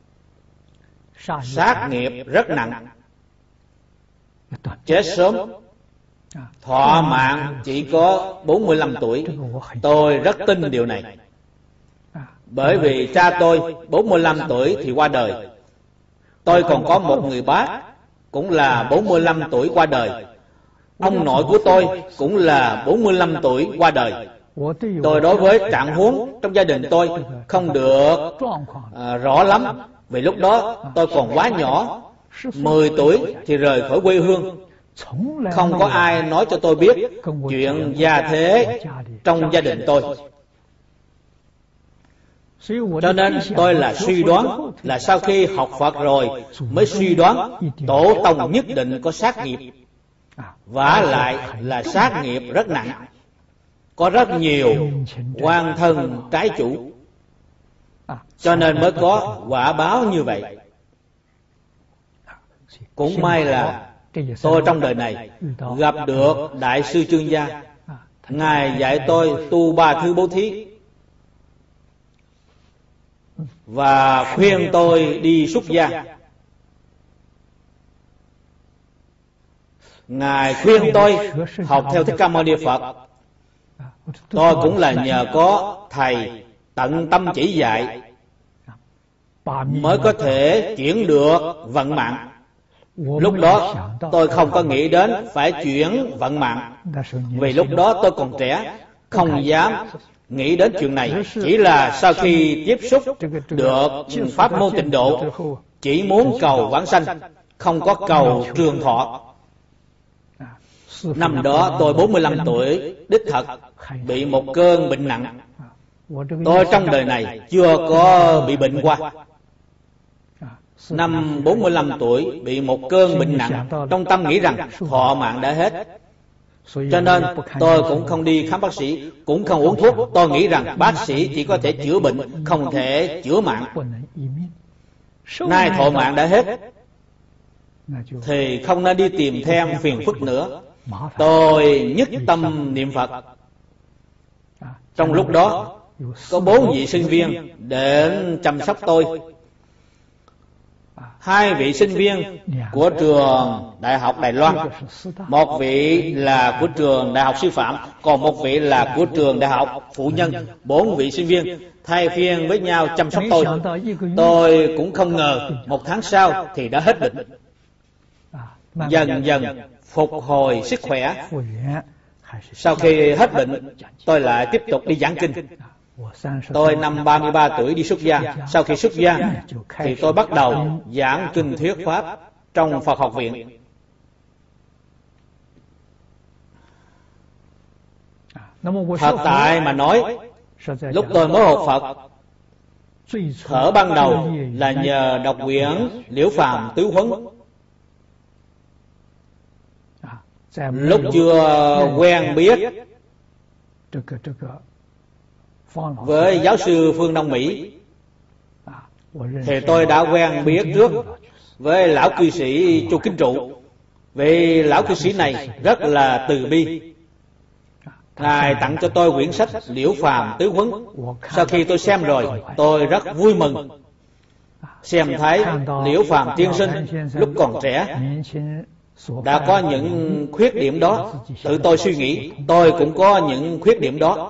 sát nghiệp rất nặng, chết sớm, thọ mạng chỉ có 45 tuổi. Tôi rất tin điều này. Bởi vì cha tôi 45 tuổi thì qua đời. Tôi còn có một người bác cũng là 45 tuổi qua đời. Ông nội của tôi cũng là 45 tuổi qua đời. Tôi đối với trạng huống trong gia đình tôi không được rõ lắm, vì lúc đó tôi còn quá nhỏ. 10 tuổi thì rời khỏi quê hương. Không có ai nói cho tôi biết chuyện gia thế trong gia đình tôi. Cho nên tôi là suy đoán, là sau khi học Phật rồi mới suy đoán tổ tông nhất định có sát nghiệp, vả lại là sát nghiệp rất nặng, có rất nhiều oan thân trái chủ, cho nên mới có quả báo như vậy. Cũng may là tôi trong đời này gặp được Đại sư Chương Gia. Ngài dạy tôi tu 3 thứ bố thí và khuyên tôi đi xuất gia. Ngài khuyên tôi học theo Thích Ca Mâu Ni Phật. Tôi cũng là nhờ có thầy tận tâm chỉ dạy mới có thể chuyển được vận mạng. Lúc đó tôi không có nghĩ đến phải chuyển vận mạng, vì lúc đó tôi còn trẻ, không dám nghĩ đến chuyện này. Chỉ là sau khi tiếp xúc được pháp môn tịnh độ, chỉ muốn cầu vãng sanh, không có cầu trường thọ. Năm đó tôi 45 tuổi, đích thật bị một cơn bệnh nặng. Tôi trong đời này chưa có bị bệnh qua. Năm 45 tuổi bị một cơn bệnh nặng, trong tâm nghĩ rằng thọ mạng đã hết. Cho nên tôi cũng không đi khám bác sĩ, cũng không uống thuốc. Tôi nghĩ rằng bác sĩ chỉ có thể chữa bệnh, không thể chữa mạng. Nay thọ mạng đã hết thì không nên đi tìm thêm phiền phức nữa. Tôi nhất tâm niệm Phật. Trong lúc đó có 4 vị sinh viên đến chăm sóc tôi. 2 vị sinh viên của trường Đại học Đài Loan, một vị là của trường Đại học Sư phạm, còn một vị là của trường Đại học Phụ Nhân. 4 vị sinh viên thay phiên với nhau chăm sóc tôi. Tôi cũng không ngờ 1 tháng sau thì đã hết bệnh, dần dần phục hồi sức khỏe. Sau khi hết bệnh, tôi lại tiếp tục đi giảng kinh. Tôi năm 33 tuổi đi xuất gia. Sau khi xuất gia thì tôi bắt đầu giảng kinh thuyết pháp trong Phật học viện. Thật tại mà nói, lúc tôi mới học Phật, thở ban đầu là nhờ đọc quyển Liễu Phàm Tứ Huấn. Lúc chưa quen biết với giáo sư Phương Đông Mỹ thì tôi đã quen biết trước với lão cư sĩ Chu Kính Trụ. Vì lão cư sĩ này rất là từ bi. Ngài tặng cho tôi quyển sách Liễu Phàm Tứ Huấn. Sau khi tôi xem rồi, tôi rất vui mừng. Xem thấy Liễu Phàm tiên sinh lúc còn trẻ đã có những khuyết điểm đó. Tự tôi suy nghĩ, tôi cũng có những khuyết điểm đó.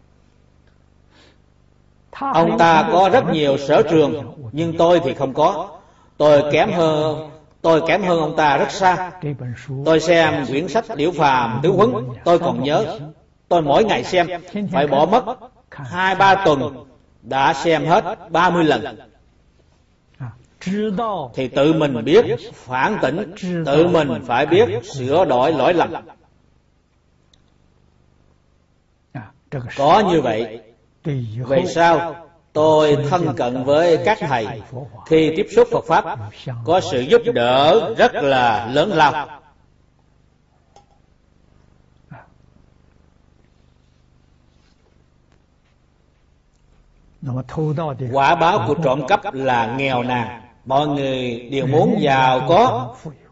Ông ta có rất nhiều sở trường, nhưng tôi thì không có. Tôi kém hơn ông ta rất xa. Tôi xem quyển sách Liễu Phàm Tứ Huấn, tôi còn nhớ. Tôi mỗi ngày xem, phải bỏ mất 2-3 tuần, đã xem hết 30 lần. Thì tự mình biết phản tỉnh, tự mình phải biết sửa đổi lỗi lầm. Có như vậy, về sau tôi thân cận với các thầy, khi tiếp xúc Phật Pháp có sự giúp đỡ rất là lớn lao. Quả báo của trộm cắp là nghèo nàn. Mọi người đều muốn giàu có,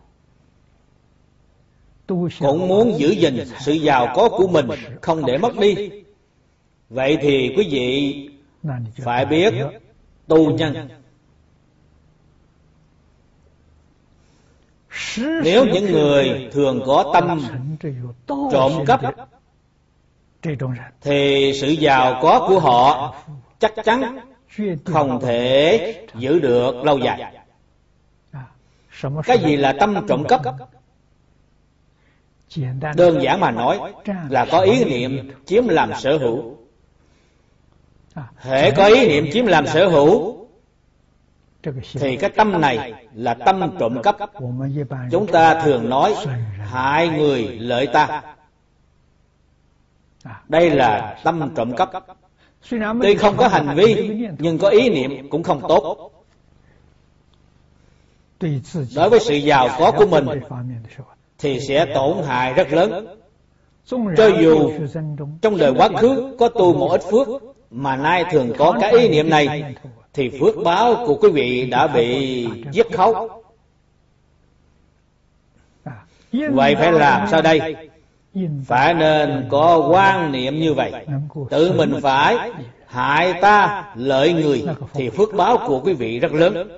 cũng muốn giữ gìn sự giàu có của mình, không để mất đi. Vậy thì quý vị phải biết tu nhân. Nếu những người thường có tâm trộm cắp thì sự giàu có của họ chắc chắn không thể giữ được lâu dài. Cái gì là tâm trộm cắp? Đơn giản mà nói là có ý niệm chiếm làm sở hữu. Hễ có ý niệm chiếm làm sở hữu thì cái tâm này là tâm trộm cắp. Chúng ta thường nói hại người lợi ta. Đây là tâm trộm cắp. Tuy không có hành vi nhưng có ý niệm cũng không tốt. Đối với sự giàu có của mình thì sẽ tổn hại rất lớn. Cho dù trong đời quá khứ có tu một ít phước mà nay thường có cái ý niệm này thì phước báo của quý vị đã bị giết khấu. Vậy phải làm sao đây? Phải nên có quan niệm như vậy. Tự mình phải hại ta lợi người thì phước báo của quý vị rất lớn.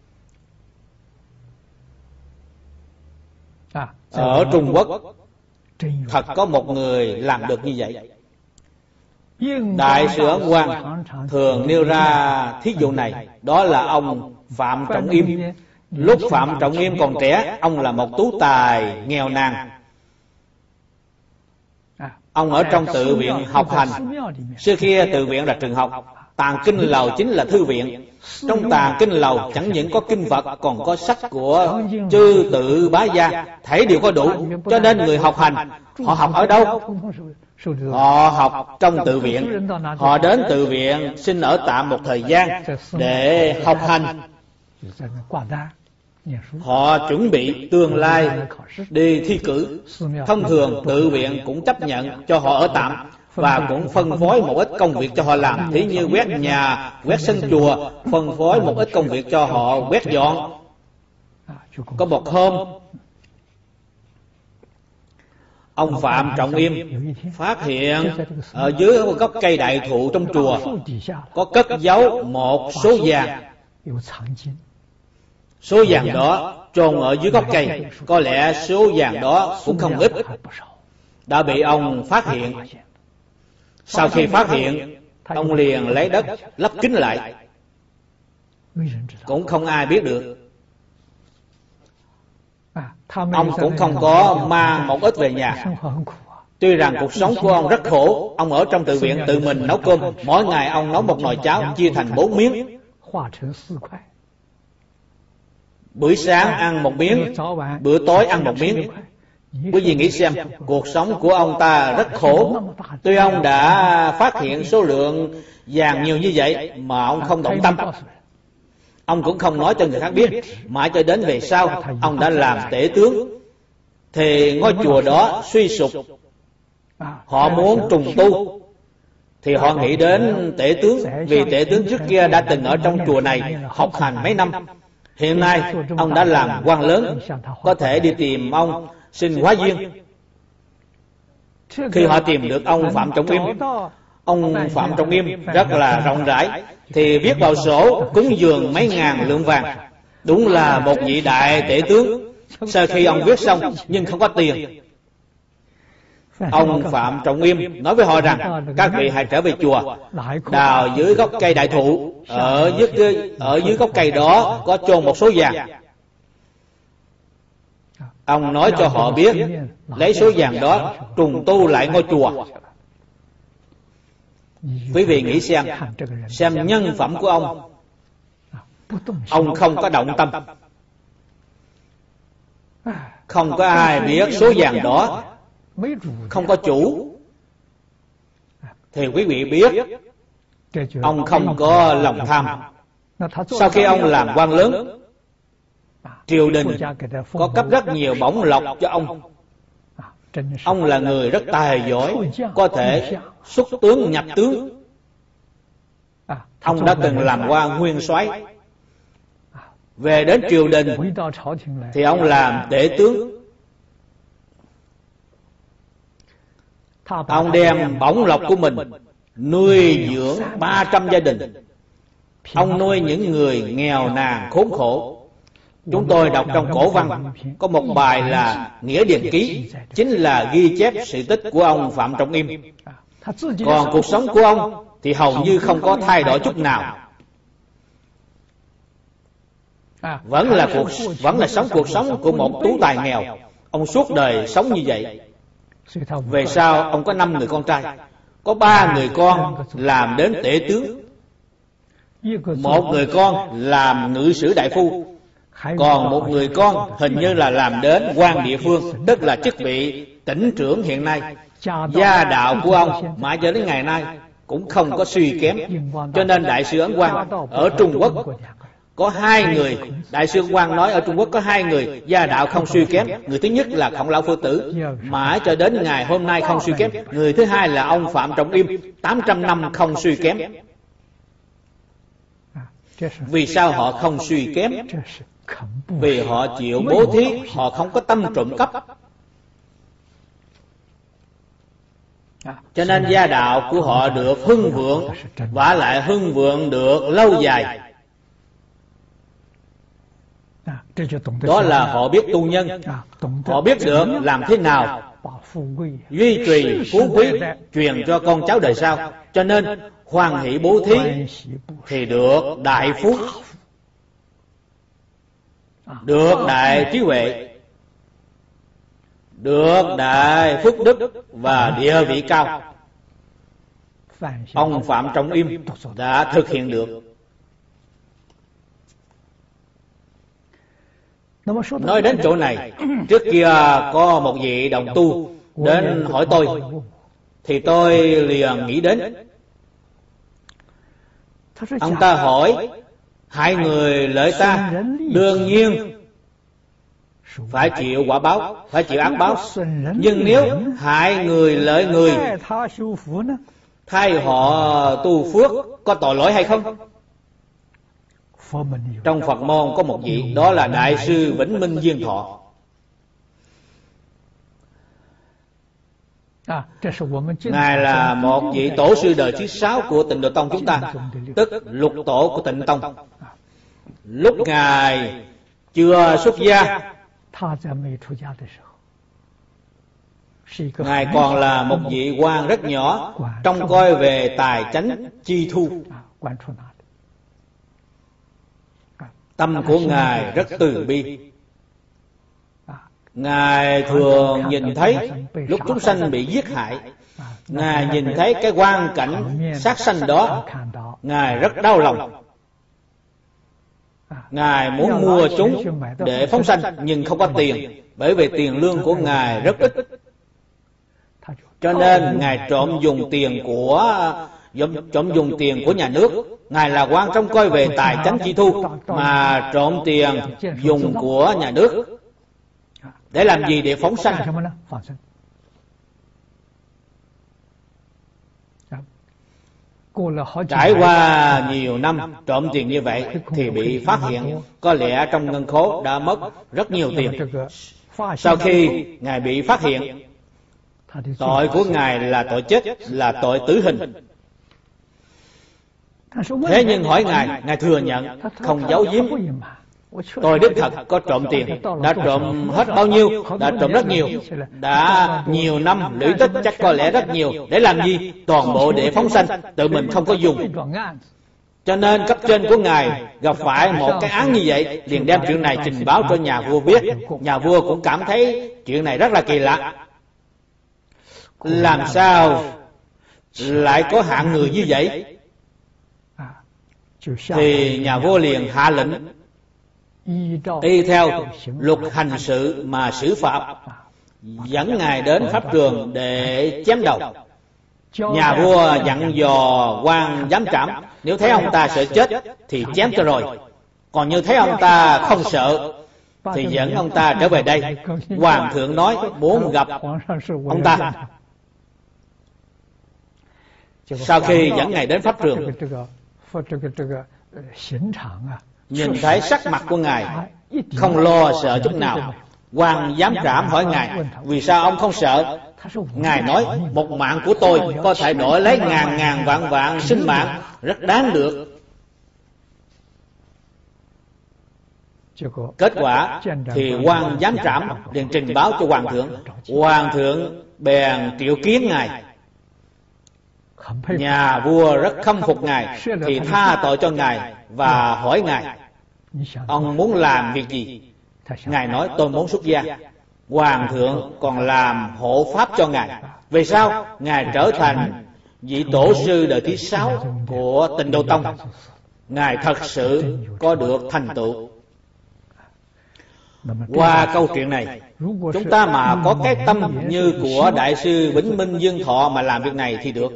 Ở Trung Quốc thật có một người làm được như vậy. Đại sư Ấn Quang thường nêu ra thí dụ này. Đó là ông Phạm Trọng Im. Lúc Phạm Trọng Im còn trẻ, ông là một tú tài nghèo nàn. Ông ở trong tự viện học hành. Xưa kia tự viện là trường học, tàng kinh lầu chính là thư viện. Trong tàng kinh lầu chẳng những có kinh Phật, còn có sách của chư tự bá gia, thảy đều có đủ. Cho nên người học hành, họ học ở đâu? Họ học trong tự viện. Họ đến tự viện xin ở tạm một thời gian để học hành. Họ chuẩn bị tương lai đi thi cử. Thông thường tự viện cũng chấp nhận cho họ ở tạm và cũng phân phối một ít công việc cho họ làm, thí như quét nhà, quét sân chùa, phân phối một ít công việc cho họ quét dọn. Có một hôm, ông Phạm Trọng Im phát hiện ở dưới gốc cây đại thụ trong chùa có cất giấu một số vàng. Số vàng đó chôn ở dưới gốc cây, có lẽ số vàng đó cũng không ít, đã bị ông phát hiện. Sau khi phát hiện, ông liền lấy đất lấp kín lại, cũng không ai biết được. Ông cũng không có mang một ít về nhà. Tuy rằng cuộc sống của ông rất khổ, ông ở trong tự viện tự mình nấu cơm. Mỗi ngày ông nấu một nồi cháo chia thành 4 miếng. Buổi sáng ăn một miếng, bữa tối ăn một miếng. Quý vị nghĩ xem, cuộc sống của ông ta rất khổ. Tuy ông đã phát hiện số lượng vàng nhiều như vậy mà ông không động tâm. Ông cũng không nói cho người khác biết. Mãi cho đến về sau ông đã làm tể tướng, thì ngôi chùa đó suy sụp. Họ muốn trùng tu thì họ nghĩ đến tể tướng, vì tể tướng trước kia đã từng ở trong chùa này học hành mấy năm. Hiện nay ông đã làm quan lớn, có thể đi tìm ông xin hóa duyên. Khi họ tìm được ông Phạm Trọng Im, ông Phạm Trọng Im rất là rộng rãi, thì viết vào sổ cúng dường mấy ngàn lượng vàng. Đúng là một vị đại tể tướng. Sau khi ông viết xong nhưng không có tiền, ông Phạm Trọng Im nói với họ rằng: các vị hãy trở về chùa, đào dưới gốc cây đại thụ, ở dưới gốc cây đó có chôn một số vàng. Ông nói cho họ biết, lấy số vàng đó trùng tu lại ngôi chùa. Quý vị nghĩ xem nhân phẩm của ông không có động tâm. Không có ai biết số vàng đó, không có chủ, thì quý vị biết ông không có lòng tham. Sau khi ông làm quan lớn, triều đình có cấp rất nhiều bổng lộc cho ông. Ông là người rất tài giỏi, có thể xuất tướng nhập tướng. Ông đã từng làm quan nguyên soái. Về đến triều đình thì ông làm tể tướng. Ông đem bổng lộc của mình nuôi dưỡng 300 gia đình. Ông nuôi những người nghèo nàn khốn khổ. Chúng tôi đọc trong cổ văn có một bài là Nghĩa Điền Ký, chính là ghi chép sự tích của ông Phạm Trọng Im. Còn cuộc sống của ông thì hầu như không có thay đổi chút nào. Vẫn là sống cuộc sống của một tú tài nghèo. Ông suốt đời sống như vậy. Về sau ông có 5 người con trai, có 3 người con làm đến tể tướng, 1 người con làm ngự sử đại phu, còn 1 người con hình như là làm đến quan địa phương, tức là chức vị tỉnh trưởng hiện nay. Gia đạo của ông mãi cho đến ngày nay cũng không có suy kém. Cho nên đại sư Ấn Quang ở Trung Quốc có 2 người, đại sư Ấn Quang nói ở Trung Quốc có 2 người gia đạo không suy kém. Người thứ nhất là Khổng Lão Phu Tử, mãi cho đến ngày hôm nay không suy kém. Người thứ hai là ông Phạm Trọng Im, 800 năm không suy kém. Vì sao họ không suy kém? Vì họ chịu bố thí, họ không có tâm trộm cắp. Cho nên gia đạo của họ được hưng vượng, và lại hưng vượng được lâu dài. Đó là họ biết tu nhân. Họ biết được làm thế nào duy trì phú quý truyền cho con cháu đời sau. Cho nên hoan hỷ bố thí thì được đại phú, được đại trí huệ, được đại phúc đức và địa vị cao. Ông Phạm Trọng Im đã thực hiện được. Nói đến chỗ này, trước kia có một vị đồng tu đến hỏi tôi, thì tôi liền nghĩ đến. Ông ta hỏi hại người lợi ta, đương nhiên phải chịu quả báo, phải chịu ác báo. Nhưng nếu hại người lợi người, thay họ tu phước, có tội lỗi hay không? Trong Phật môn có một vị, đó là Đại sư Vĩnh Minh Duyên Thọ. Ngài là một vị tổ sư đời thứ 6 của Tịnh Độ Tông chúng ta, tức lục tổ của Tịnh Tông. Lúc Ngài chưa xuất gia, Ngài còn là một vị quan rất nhỏ, trông coi về tài chánh chi thu. Tâm của Ngài rất từ bi. Ngài thường nhìn thấy lúc chúng sanh bị giết hại, Ngài nhìn thấy cái quang cảnh sát sanh đó, Ngài rất đau lòng. Ngài muốn mua chúng để phóng sanh, nhưng không có tiền, bởi vì tiền lương của Ngài rất ít. Cho nên Ngài trộm dùng tiền của nhà nước. Ngài là quan trông coi về tài chánh chi thu, mà trộm tiền dùng của nhà nước. Để làm gì? Để phóng sanh. Trải qua nhiều năm trộm tiền như vậy thì bị phát hiện, có lẽ trong ngân khố đã mất rất nhiều tiền. Sau khi Ngài bị phát hiện, tội của Ngài là tội chết, là tội tử hình. Thế nhưng hỏi Ngài thừa nhận, không giấu giếm. Tôi đích thật có trộm tiền. Đã trộm hết bao nhiêu? Đã trộm rất nhiều. Đã nhiều năm lũy tích, chắc có lẽ rất nhiều. Để làm gì? Toàn bộ để phóng sanh, tự mình không có dùng. Cho nên cấp trên của Ngài gặp phải một cái án như vậy, liền đem chuyện này trình báo cho nhà vua biết. Nhà vua cũng cảm thấy chuyện này rất là kỳ lạ. Làm sao lại có hạng người như vậy? Thì nhà vua liền hạ lệnh y theo luật hành sự mà xử phạt, dẫn Ngài đến pháp trường để chém đầu. Nhà vua dặn dò quan giám trảm, nếu thấy ông ta sợ chết thì chém cho rồi, còn như thấy ông ta không sợ thì dẫn ông ta trở về đây. Hoàng thượng nói muốn gặp ông ta. Sau khi dẫn Ngài đến pháp trường, nhìn thấy sắc mặt của Ngài không lo sợ chút nào. Quan giám trảm hỏi Ngài, vì sao ông không sợ? Ngài nói, một mạng của tôi có thể đổi lấy ngàn vạn sinh mạng, rất đáng được. Kết quả thì quan giám trảm liền trình báo cho Hoàng thượng. Hoàng thượng bèn triệu kiến Ngài. Nhà vua rất khâm phục Ngài, thì tha tội cho Ngài và hỏi Ngài, ông muốn làm việc gì? Ngài nói, tôi muốn xuất gia. Hoàng thượng còn làm hộ pháp cho Ngài. Vì sao? Ngài trở thành vị tổ sư đời thứ 6 của Tịnh Độ Tông. Ngài thật sự có được thành tựu. Qua câu chuyện này, chúng ta mà có cái tâm như của Đại sư Vĩnh Minh Dương Thọ mà làm việc này thì được.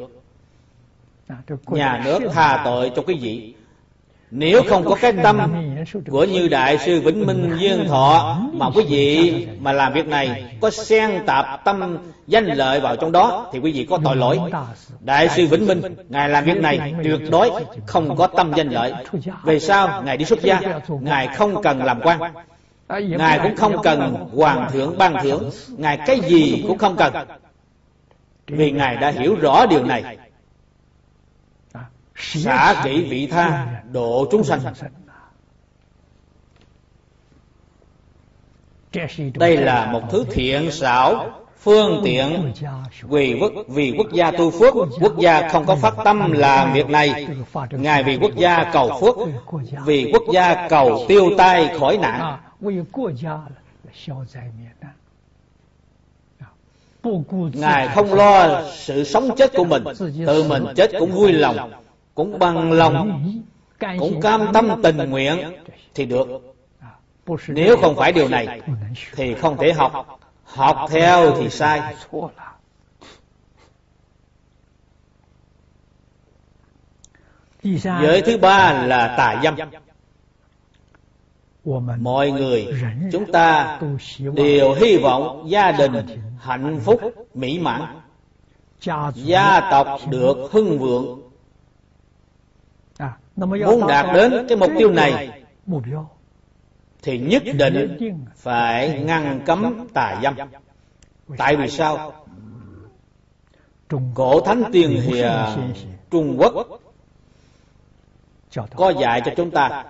Nhà nước tha tội cho quý vị. Nếu không có cái tâm của như Đại sư Vĩnh Minh Dương Thọ mà quý vị mà làm việc này, có xen tạp tâm danh lợi vào trong đó, thì quý vị có tội lỗi. Đại sư Vĩnh Minh, Ngài làm việc này tuyệt đối không có tâm danh lợi. Vì sao? Ngài đi xuất gia, Ngài không cần làm quan, Ngài cũng không cần hoàng thượng ban thưởng, Ngài cái gì cũng không cần, vì Ngài đã hiểu rõ điều này. Xả kỷ vị tha, độ chúng sanh. Đây là một thứ thiện xảo, phương tiện vì quốc gia tu phước. Quốc gia không có phát tâm làm việc này, Ngài vì quốc gia cầu phước, vì quốc gia cầu tiêu tai khỏi nạn. Ngài không lo sự sống chết của mình, tự mình chết cũng vui lòng, cũng bằng lòng, cũng cam tâm tình nguyện thì được. Nếu không phải điều này thì không thể học. Học theo thì sai. Giới thứ ba là tà dâm. Mọi người, chúng ta đều hy vọng gia đình hạnh phúc, mỹ mãn, gia tộc được hưng vượng. Muốn đạt đến cái mục tiêu này thì nhất định phải ngăn cấm tà dâm. Tại vì sao? Cổ thánh tiên hiền Trung Quốc có dạy cho chúng ta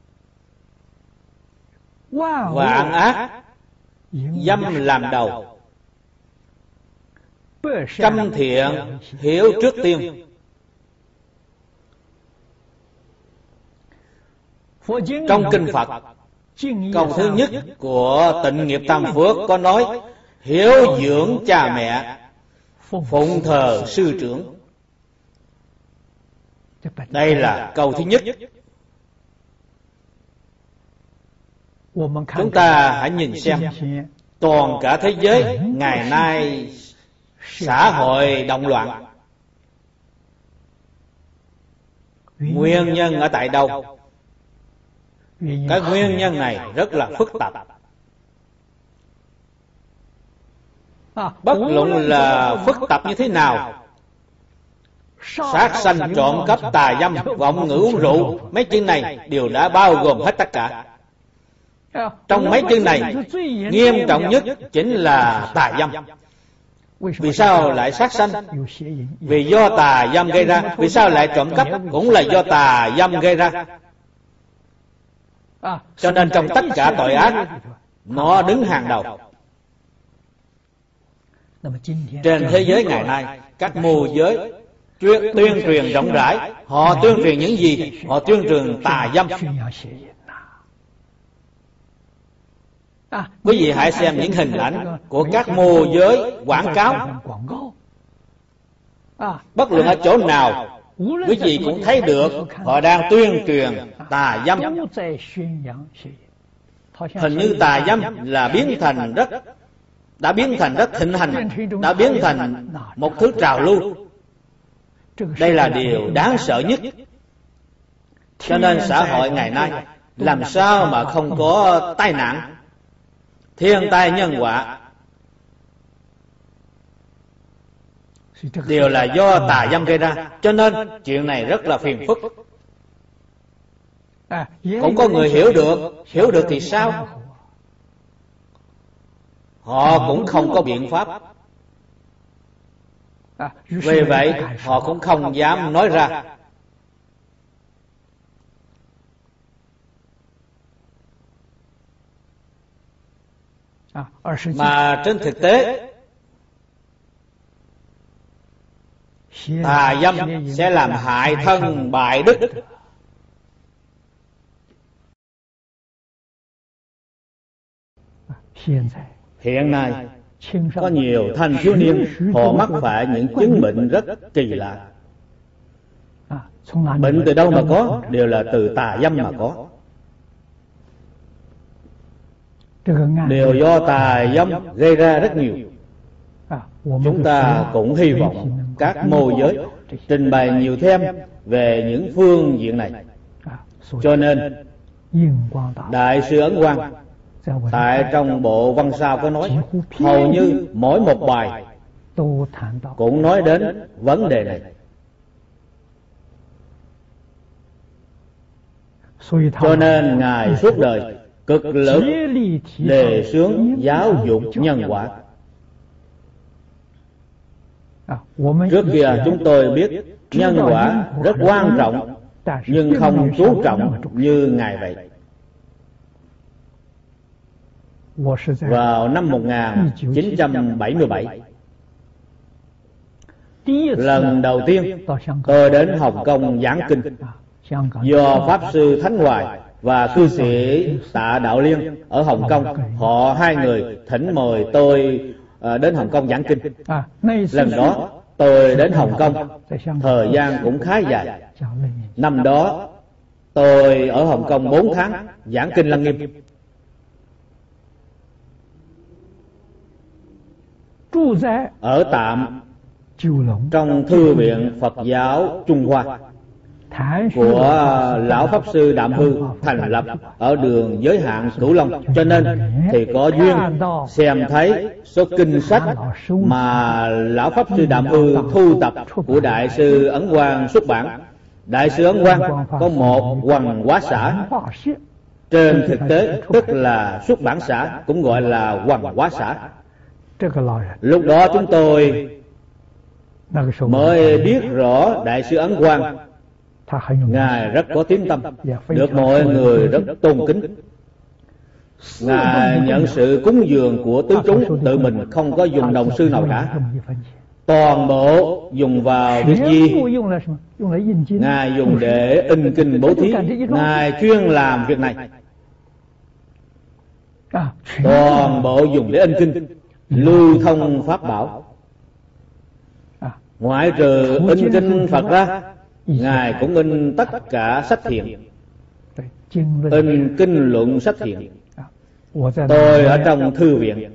vạn ác dâm làm đầu, trăm thiện hiếu trước tiên. Trong kinh Phật, câu thứ nhất của Tịnh Nghiệp Tam Phước có nói hiếu dưỡng cha mẹ, phụng thờ sư trưởng. Đây là câu thứ nhất. Chúng ta hãy nhìn xem, toàn cả thế giới ngày nay xã hội động loạn, nguyên nhân ở tại đâu? Cái nguyên nhân này rất là phức tạp. Bất luận là phức tạp như thế nào, sát sanh, trộm cắp, tà dâm, vọng ngữ, uống rượu, mấy chữ này đều đã bao gồm hết tất cả. Trong mấy chữ này, nghiêm trọng nhất chính là tà dâm. Vì sao lại sát sanh? Vì do tà dâm gây ra. Vì sao lại trộm cắp? Cũng là do tà dâm gây ra. Cho nên trong tất cả tội ác, nó đứng hàng đầu. Trên thế giới ngày nay, các môi giới tuyên truyền rộng rãi. Họ tuyên truyền những gì? Họ tuyên truyền tà dâm. Quý vị hãy xem những hình ảnh của các môi giới quảng cáo. Bất luận ở chỗ nào, quý vị cũng thấy được họ đang tuyên truyền tà dâm. Hình như tà dâm là đã biến thành rất thịnh hành, đã biến thành một thứ trào lưu. Đây là điều đáng sợ nhất. Cho nên xã hội ngày nay làm sao mà không có tai nạn, thiên tai nhân họa, đều là do tà dâm gây ra. Cho nên chuyện này rất là phiền phức. Cũng có người hiểu được thì sao? Họ cũng không có biện pháp. Vì vậy họ cũng không dám nói ra. Mà trên thực tế, tà dâm sẽ làm hại thân bại đức. Hiện nay có nhiều thanh thiếu niên họ mắc phải những chứng bệnh rất kỳ lạ. Bệnh từ đâu mà có? Đều là từ tà dâm mà có. Đều do tà dâm gây ra rất nhiều. Chúng ta cũng hy vọng các môi giới trình bày nhiều thêm về những phương diện này. Cho nên Đại sư Ấn Quang tại trong bộ Văn Sao có nói, hầu như mỗi một bài cũng nói đến vấn đề này. Cho nên Ngài suốt đời cực lực đề xướng giáo dục nhân quả. Trước kia chúng tôi biết nhân quả rất quan trọng, nhưng không chú trọng như Ngài vậy. Vào năm 1977, lần đầu tiên tôi đến Hồng Kông giảng kinh, do Pháp Sư Thánh Hoài và cư sĩ Tạ Đạo Liên ở Hồng Kông, họ hai người thỉnh mời tôi đến Hồng Kông giảng kinh. Lần đó tôi đến Hồng Kông thời gian cũng khá dài. Năm đó tôi ở Hồng Kông 4 tháng giảng kinh Lăng Nghiêm. Ở tạm trong Thư viện Phật giáo Trung Hoa, của lão pháp sư Đạm Hư thành lập ở đường giới hạn Cửu Long, cho nên thì có duyên xem thấy số kinh sách mà lão pháp sư Đạm Hư thu tập của đại sư Ấn Quang xuất bản. Đại sư Ấn Quang có một Hoằng Hóa xã, trên thực tế tức là xuất bản xã, cũng gọi là Hoằng Hóa xã. Lúc đó chúng tôi mới biết rõ đại sư Ấn Quang, ngài rất có tiếng tâm, được mọi người rất tôn kính. Ngài nhận sự cúng dường của tứ chúng, tự mình không có dùng đồng xu nào cả, toàn bộ dùng vào việc gì? Ngài dùng để in kinh bố thí. Ngài chuyên làm việc này, toàn bộ dùng để in kinh, lưu thông pháp bảo. Ngoại trừ in kinh Phật ra, Ngài cũng in tất cả sách thiện, in kinh luận sách thiện. Tôi ở trong thư viện,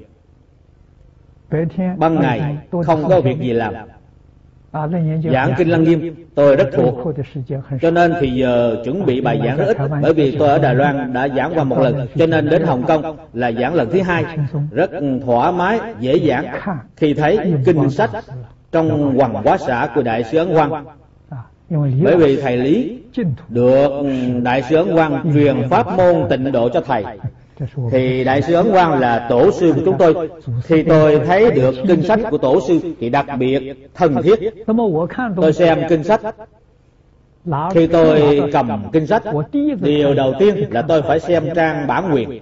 ban ngày không có việc gì làm, giảng kinh Lăng Nghiêm tôi rất thuộc, cho nên thì giờ chuẩn bị bài giảng rất ít. Bởi vì tôi ở Đài Loan đã giảng qua một lần, cho nên đến Hồng Kông là giảng lần thứ hai, rất thoải mái dễ dàng khi thấy kinh sách trong Hoằng Hóa xã của đại sư Ấn Quang. Bởi vì thầy Lý được đại sư Ấn Quang truyền pháp môn Tịnh Độ cho thầy, thì đại sư Ấn Quang là tổ sư của chúng tôi. Khi tôi thấy được kinh sách của tổ sư thì đặc biệt thân thiết. Tôi xem kinh sách, khi tôi cầm kinh sách, điều đầu tiên là tôi phải xem trang bản quyền.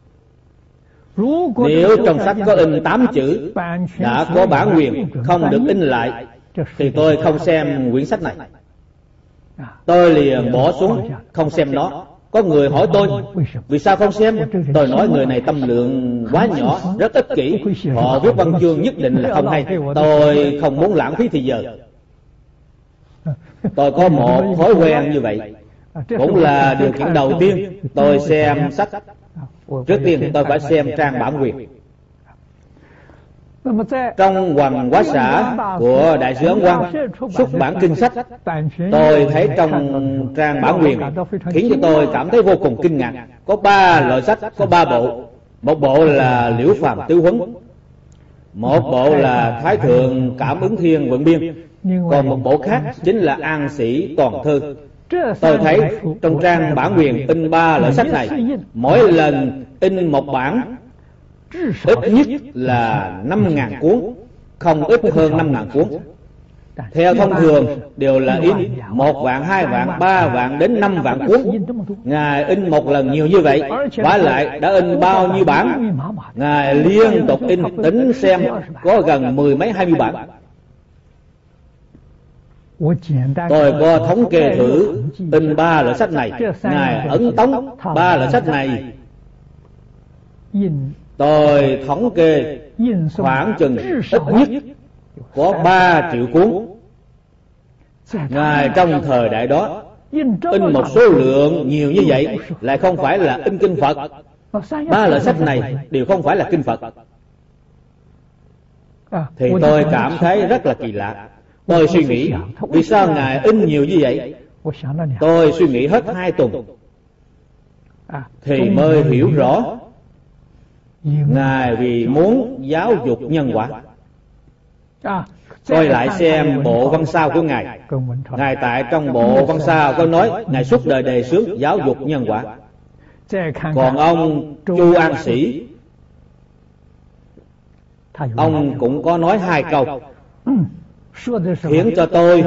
Nếu trong sách có in 8 chữ đã có bản quyền, không được in lại, thì tôi không xem quyển sách này, tôi liền bỏ xuống không xem nó. Có người hỏi tôi vì sao không xem, tôi nói người này tâm lượng quá nhỏ, rất ích kỷ, họ viết văn chương nhất định là không hay, tôi không muốn lãng phí thời giờ. Tôi có một thói quen như vậy, cũng là điều kiện đầu tiên tôi xem sách. Trước tiên tôi phải xem trang bản quyền. Trong Hoằng Hóa xã của đại sư Ấn Quang xuất bản kinh sách, tôi thấy trong trang bản quyền khiến cho tôi cảm thấy vô cùng kinh ngạc. Có 3 loại sách, có 3 bộ. Một bộ là Liễu Phàm Tứ Huấn, một bộ là Thái Thượng Cảm Ứng Thiên Vận Biên, còn một bộ khác chính là An Sĩ Toàn Thư. Tôi thấy trong trang bản quyền in 3 loại sách này, mỗi lần in một bản ít nhất là 5.000 cuốn, không ít hơn 5.000 cuốn. Theo thông thường đều là in 1 vạn, 2 vạn, 3 vạn đến 5 vạn cuốn. Ngài in một lần nhiều như vậy, vả lại đã in bao nhiêu bản? Ngài liên tục in, tính xem có gần 10 mấy 20 bản. Tôi có thống kê thử in 3 loại sách này, Ngài ấn tống 3 loại sách này, tôi thống kê khoảng chừng ít nhất có 3 triệu cuốn. Ngài trong thời đại đó in một số lượng nhiều như vậy, lại không phải là in kinh Phật. 3 loại sách này đều không phải là kinh Phật. Thì tôi cảm thấy rất là kỳ lạ. Tôi suy nghĩ vì sao Ngài in nhiều như vậy. Tôi suy nghĩ hết 2 tuần thì mới hiểu rõ. Ngài vì muốn giáo dục nhân quả. Coi lại xem bộ văn sao của Ngài. Ngài tại trong bộ văn sao có nói Ngài suốt đời đề xướng giáo dục nhân quả. Còn ông Chu An Sĩ, ông cũng có nói 2 câu khiến cho tôi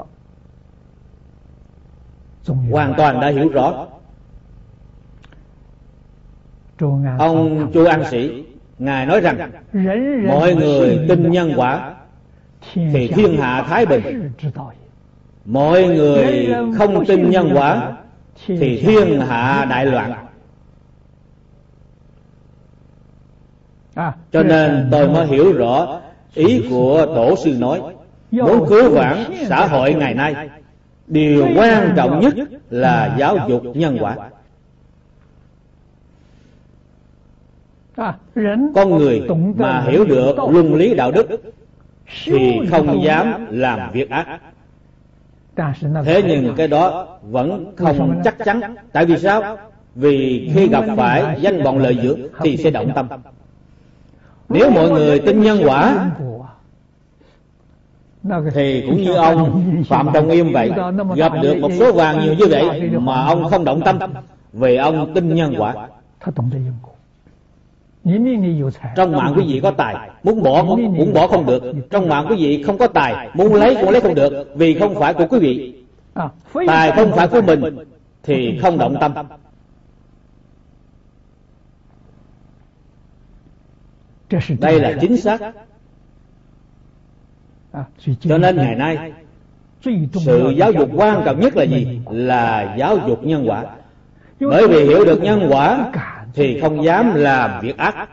hoàn toàn đã hiểu rõ. Ông Chu An Sĩ, Ngài nói rằng mọi người tin nhân quả thì thiên hạ thái bình, mọi người không tin nhân quả thì thiên hạ đại loạn. Cho nên tôi mới hiểu rõ ý của tổ sư nói, muốn cứu vãn xã hội ngày nay, điều quan trọng nhất là giáo dục nhân quả. Con người mà hiểu được luân lý đạo đức thì không dám làm việc ác. Thế nhưng cái đó vẫn không chắc chắn. Tại vì sao? Vì khi gặp phải danh vọng lợi dưỡng thì sẽ động tâm. Nếu mọi người tin nhân quả thì cũng như ông Phạm Trọng Im vậy, gặp được một số vàng nhiều như vậy mà ông không động tâm, vì ông tin nhân quả. Trong mạng quý vị có tài, muốn bỏ cũng bỏ không được. Trong mạng quý vị không có tài, muốn lấy cũng lấy không được, vì không phải của quý vị. Tài không phải của mình thì không động tâm. Đây là chính xác. Cho nên ngày nay sự giáo dục quan trọng nhất là gì? Là giáo dục nhân quả. Bởi vì hiểu được nhân quả thì không dám làm việc ác.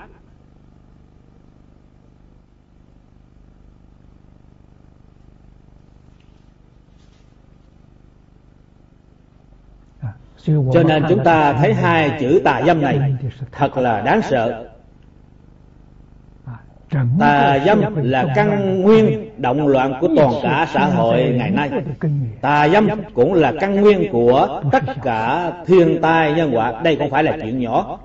Cho nên chúng ta thấy hai chữ tà dâm này thật là đáng sợ. Tà dâm là căn nguyên động loạn của toàn cả xã hội ngày nay. Tà dâm cũng là căn nguyên của tất cả thiên tai nhân quả. Đây không phải là chuyện nhỏ.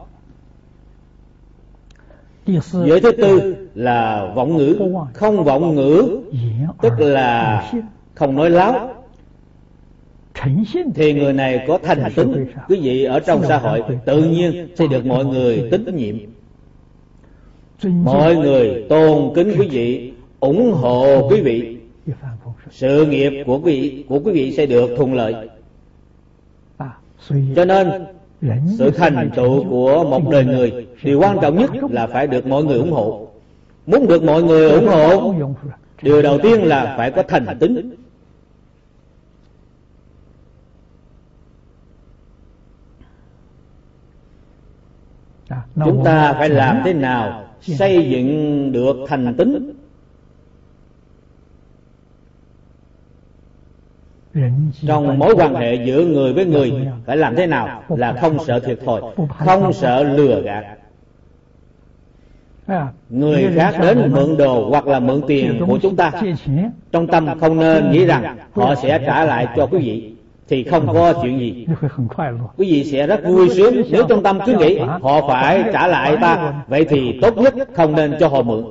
Giới thứ tư là vọng ngữ. Không vọng ngữ tức là không nói láo, thì người này có thành tín. Quý vị ở trong xã hội tự nhiên sẽ được mọi người tín nhiệm. Mọi người tôn kính quý vị, ủng hộ quý vị, sự nghiệp của quý vị sẽ được thuận lợi. Cho nên sự thành tựu của một đời người, điều quan trọng nhất là phải được mọi người ủng hộ. Muốn được mọi người ủng hộ, điều đầu tiên là phải có thành tín. Chúng ta phải làm thế nào xây dựng được thành tín? Trong mối quan hệ giữa người với người phải làm thế nào? Là không sợ thiệt thòi, không sợ lừa gạt. Người khác đến mượn đồ hoặc là mượn tiền của chúng ta, trong tâm không nên nghĩ rằng họ sẽ trả lại cho quý vị, thì không có chuyện gì. Quý vị sẽ rất vui sướng. Nếu trong tâm cứ nghĩ họ phải trả lại ta, vậy thì tốt nhất không nên cho họ mượn.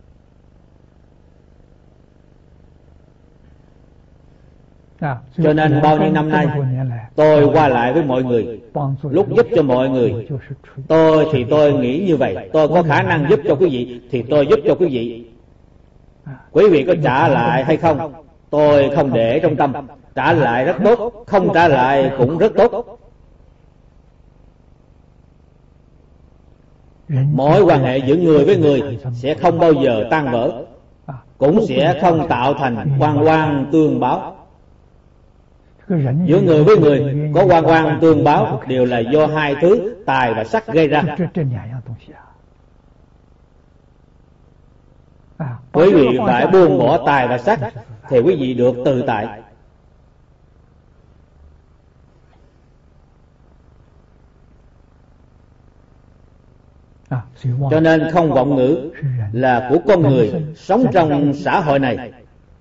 Cho nên bao nhiêu năm nay tôi qua lại với mọi người, lúc giúp cho mọi người, tôi nghĩ như vậy. Tôi có khả năng giúp cho quý vị thì tôi giúp cho quý vị. Quý vị có trả lại hay không, tôi không để trong tâm. Trả lại rất tốt, không trả lại cũng rất tốt. Mối quan hệ giữa người với người sẽ không bao giờ tan vỡ, cũng sẽ không tạo thành oan oan tương báo. Giữa người với người có oan oan tương báo đều là do hai thứ tài và sắc gây ra. Quý vị phải buông bỏ tài và sắc thì quý vị được tự tại. Cho nên không vọng ngữ là của con người sống trong xã hội này.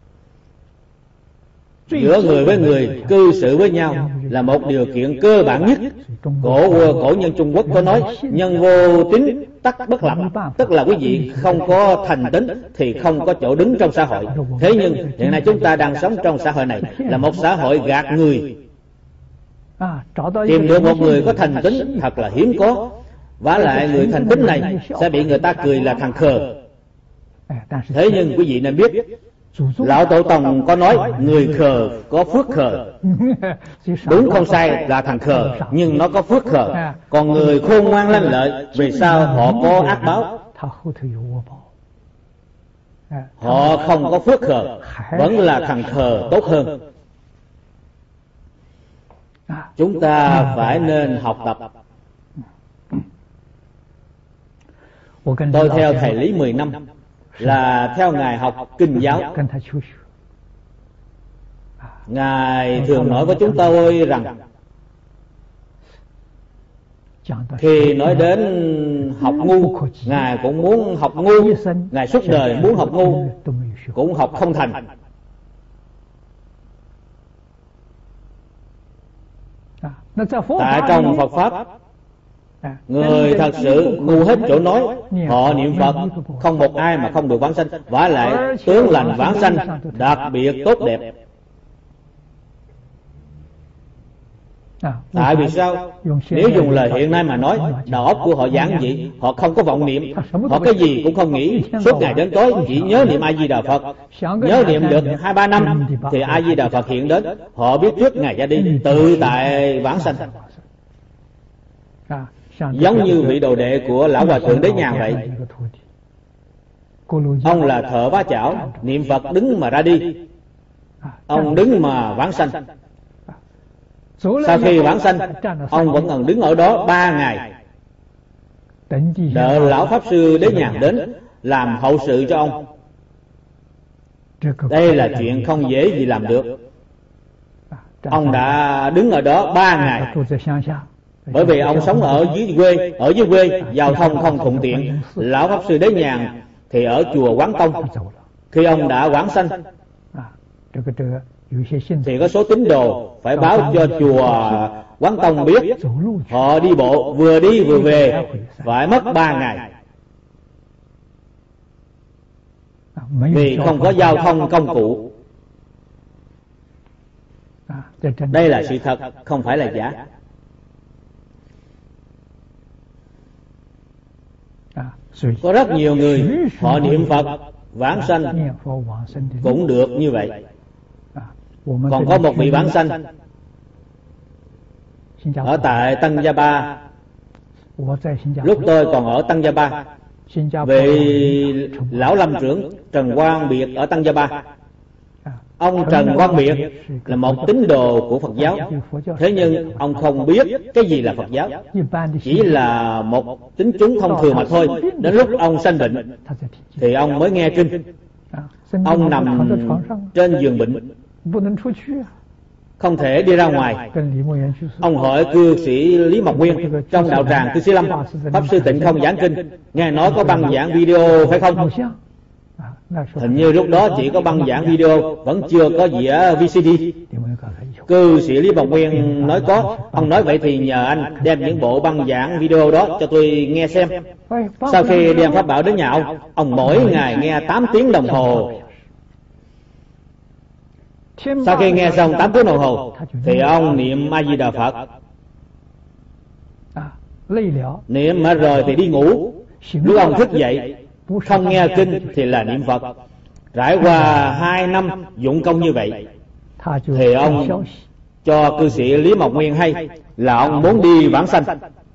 Giữa người với người cư xử với nhau là một điều kiện cơ bản nhất. Cổ nhân Trung Quốc có nói nhân vô tín tắc bất lập, tức là quý vị không có thành tín thì không có chỗ đứng trong xã hội. Thế nhưng hiện nay chúng ta đang sống trong xã hội này là một xã hội gạt người. Tìm được một người có thành tín thật là hiếm có. Vả lại người thành tín này sẽ bị người ta cười là thằng khờ. Thế nhưng quý vị nên biết, Lão Tổ Tông có nói người khờ có phước khờ. Đúng không sai là thằng khờ, nhưng nó có phước khờ. Còn người khôn ngoan lanh lợi, vì sao họ có ác báo? Họ không có phước khờ, vẫn là thằng khờ tốt hơn. Chúng ta phải nên học tập. Tôi theo thầy Lý 10 năm, là theo Ngài học kinh giáo. Ngài thường nói với chúng tôi rằng khi nói đến học ngu, Ngài cũng muốn học ngu. Ngài suốt đời muốn học ngu, cũng học không thành. Tại trong Phật Pháp, người thật sự ngu hết chỗ nói. Họ niệm Phật không một ai mà không được vãng sanh, vả lại tướng lành vãng sanh đặc biệt tốt đẹp. Tại vì sao? Nếu dùng lời hiện nay mà nói, đầu óc của họ giản dị, họ không có vọng niệm, họ cái gì cũng không nghĩ, suốt ngày đến tối chỉ nhớ niệm A Di Đà Phật. Nhớ niệm được 2-3 năm thì A Di Đà Phật hiện đến, họ biết trước ngày ra đi, tự tại vãng sanh. Giống như vị đồ đệ của lão hòa thượng Đế Nhàn vậy. Ông là thợ bá chảo, niệm Phật đứng mà ra đi, ông đứng mà vãng sanh. Sau khi vãng sanh, ông vẫn còn đứng ở đó 3 ngày, đợi lão pháp sư Đế Nhàn đến làm hậu sự cho ông. Đây là chuyện không dễ gì làm được. Ông đã đứng ở đó 3 ngày, bởi vì ông sống ở dưới quê giao thông không thuận tiện. Lão pháp sư Đế Nhàn thì ở chùa Quán Tông. Khi ông đã vãng sanh thì có số tín đồ phải báo cho chùa Quán Tông biết. Họ đi bộ vừa đi vừa về, phải mất 3 ngày, vì không có giao thông công cụ. Đây là sự thật, không phải là giả. Có rất nhiều người họ niệm Phật vãng sanh cũng được như vậy. Còn có một vị vãng sanh ở tại Tăng Gia Ba. Lúc tôi còn ở Tăng Gia Ba, vị lão lâm trưởng Trần Quang Biệt ở Tăng Gia Ba. Ông Trần Quang Biệt là một tín đồ của Phật giáo, thế nhưng ông không biết cái gì là Phật giáo, chỉ là một tín chúng thông thường mà thôi. Đến lúc ông sanh bệnh thì ông mới nghe kinh. Ông nằm trên giường bệnh, không thể đi ra ngoài. Ông hỏi cư sĩ Lý Mộc Nguyên trong đạo tràng Cư Sĩ Lâm, pháp sư Tịnh không giảng kinh, nghe nói có băng giảng video phải không? Hình như lúc đó chỉ có băng giảng video, vẫn chưa có dĩa VCD. Cư sĩ Lý Mộc Nguyên nói có. Ông nói vậy thì nhờ anh đem những bộ băng giảng video đó cho tôi nghe xem. Sau khi đem pháp bảo đến nhà ông mỗi ngày nghe 8 tiếng đồng hồ. Sau khi nghe xong 8 tiếng đồng hồ thì ông niệm A Di Đà Phật. Niệm mà rồi thì đi ngủ. Lúc ông thức dậy không nghe kinh thì là niệm Phật. Trải qua 2 năm dụng công như vậy thì ông cho cư sĩ Lý Mộc Nguyên hay là ông muốn đi vãng sanh.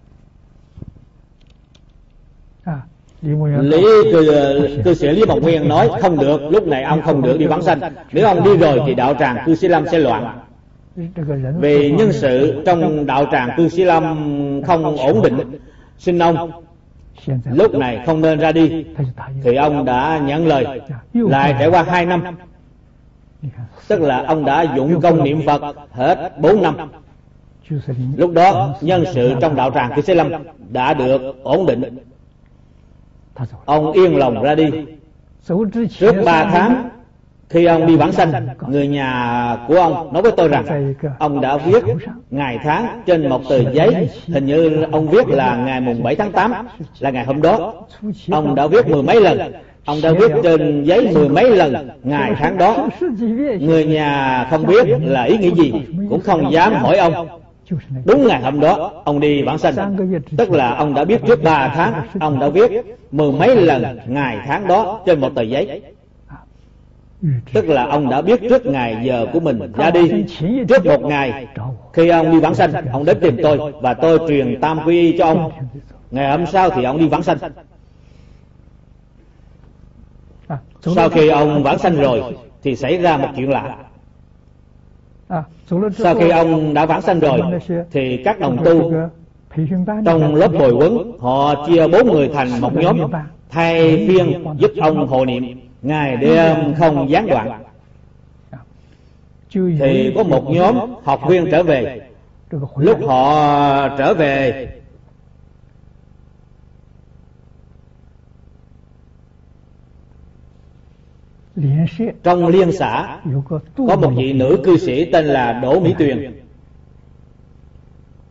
Cư sĩ Lý Mộc Nguyên nói không được, lúc này ông không được đi vãng sanh. Nếu ông đi rồi thì đạo tràng Cư Sĩ Lâm sẽ loạn. Vì nhân sự trong đạo tràng Cư Sĩ Lâm không ổn định, xin ông lúc này không nên ra đi. Thì ông đã nhận lời. Lại trải qua 2 năm, tức là ông đã dụng công niệm Phật hết 4 năm. Lúc đó nhân sự trong đạo tràng Cư Sĩ Lâm đã được ổn định. Ông yên lòng ra đi. Trước 3 tháng khi ông đi vãng sanh, người nhà của ông nói với tôi rằng ông đã viết ngày tháng trên một tờ giấy. Hình như ông viết là ngày mùng 7 tháng 8 là ngày hôm đó. Ông đã viết 10 mấy lần. Ông đã viết trên giấy 10 mấy lần ngày tháng đó. Người nhà không biết là ý nghĩa gì, cũng không dám hỏi ông. Đúng ngày hôm đó ông đi vãng sanh, tức là ông đã biết trước 3 tháng. Ông đã viết 10 mấy lần ngày tháng đó trên một tờ giấy, tức là ông đã biết trước ngày giờ của mình ra đi. Trước 1 ngày khi ông đi vãng sanh, ông đến tìm tôi và tôi truyền tam quy y cho ông. Ngày hôm sau thì ông đi vãng sanh. Sau khi ông vãng sanh rồi thì xảy ra một chuyện lạ. Sau khi ông đã vãng sanh rồi thì các đồng tu trong lớp bồi huấn họ chia 4 người thành một nhóm, thay phiên giúp ông hộ niệm ngày đêm không gián đoạn. Thì có một nhóm học viên trở về. Lúc họ trở về trong liên xã có một vị nữ cư sĩ tên là Đỗ Mỹ Tuyền.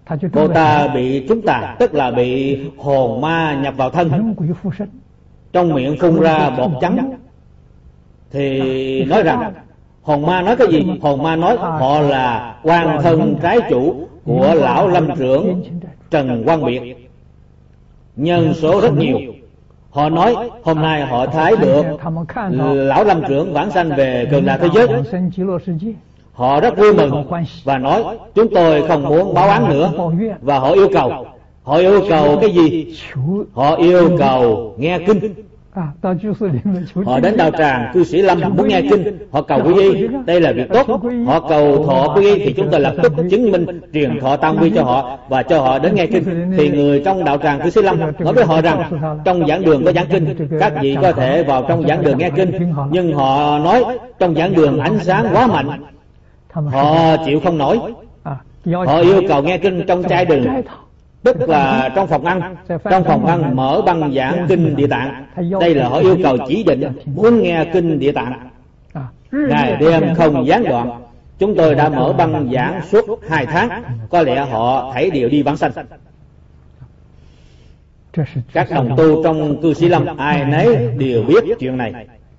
Cô ta bị trúng tà, tức là bị hồn ma nhập vào thân, trong miệng phun ra bọt trắng. Thì nói rằng hồn ma nói cái gì? Hồn ma nói họ là quan thân trái chủ của lão lâm trưởng Trần Quang Biệt, nhân số rất nhiều. Họ nói hôm nay họ thấy được lão lâm trưởng vãng sanh về Cực Lạc thế giới. Họ rất vui mừng và nói chúng tôi không muốn báo án nữa. Và họ yêu cầu cái gì? Họ yêu cầu nghe kinh. Họ đến đạo tràng cư sĩ Lâm muốn nghe kinh, họ cầu quy y, đây là việc tốt. Họ cầu thọ quy y thì chúng tôi lập tức chứng minh truyền thọ tam quy cho họ và cho họ đến nghe kinh. Thì người trong đạo tràng cư sĩ Lâm nói với họ rằng trong giảng đường có giảng kinh, các vị có thể vào trong giảng đường nghe kinh. Nhưng họ nói trong giảng đường ánh sáng quá mạnh, họ chịu không nổi. Họ yêu cầu nghe kinh trong trai đường, tức là trong phòng ăn. Trong phòng ăn mở băng giảng kinh Địa Tạng. Đây là họ yêu cầu chỉ định muốn nghe kinh Địa Tạng, ngày đêm không gián đoạn. Chúng tôi đã mở băng giảng suốt 2 tháng. Có lẽ họ thấy đều đi vãng sanh. Các đồng tu trong cư sĩ Lâm ai nấy đều biết chuyện này.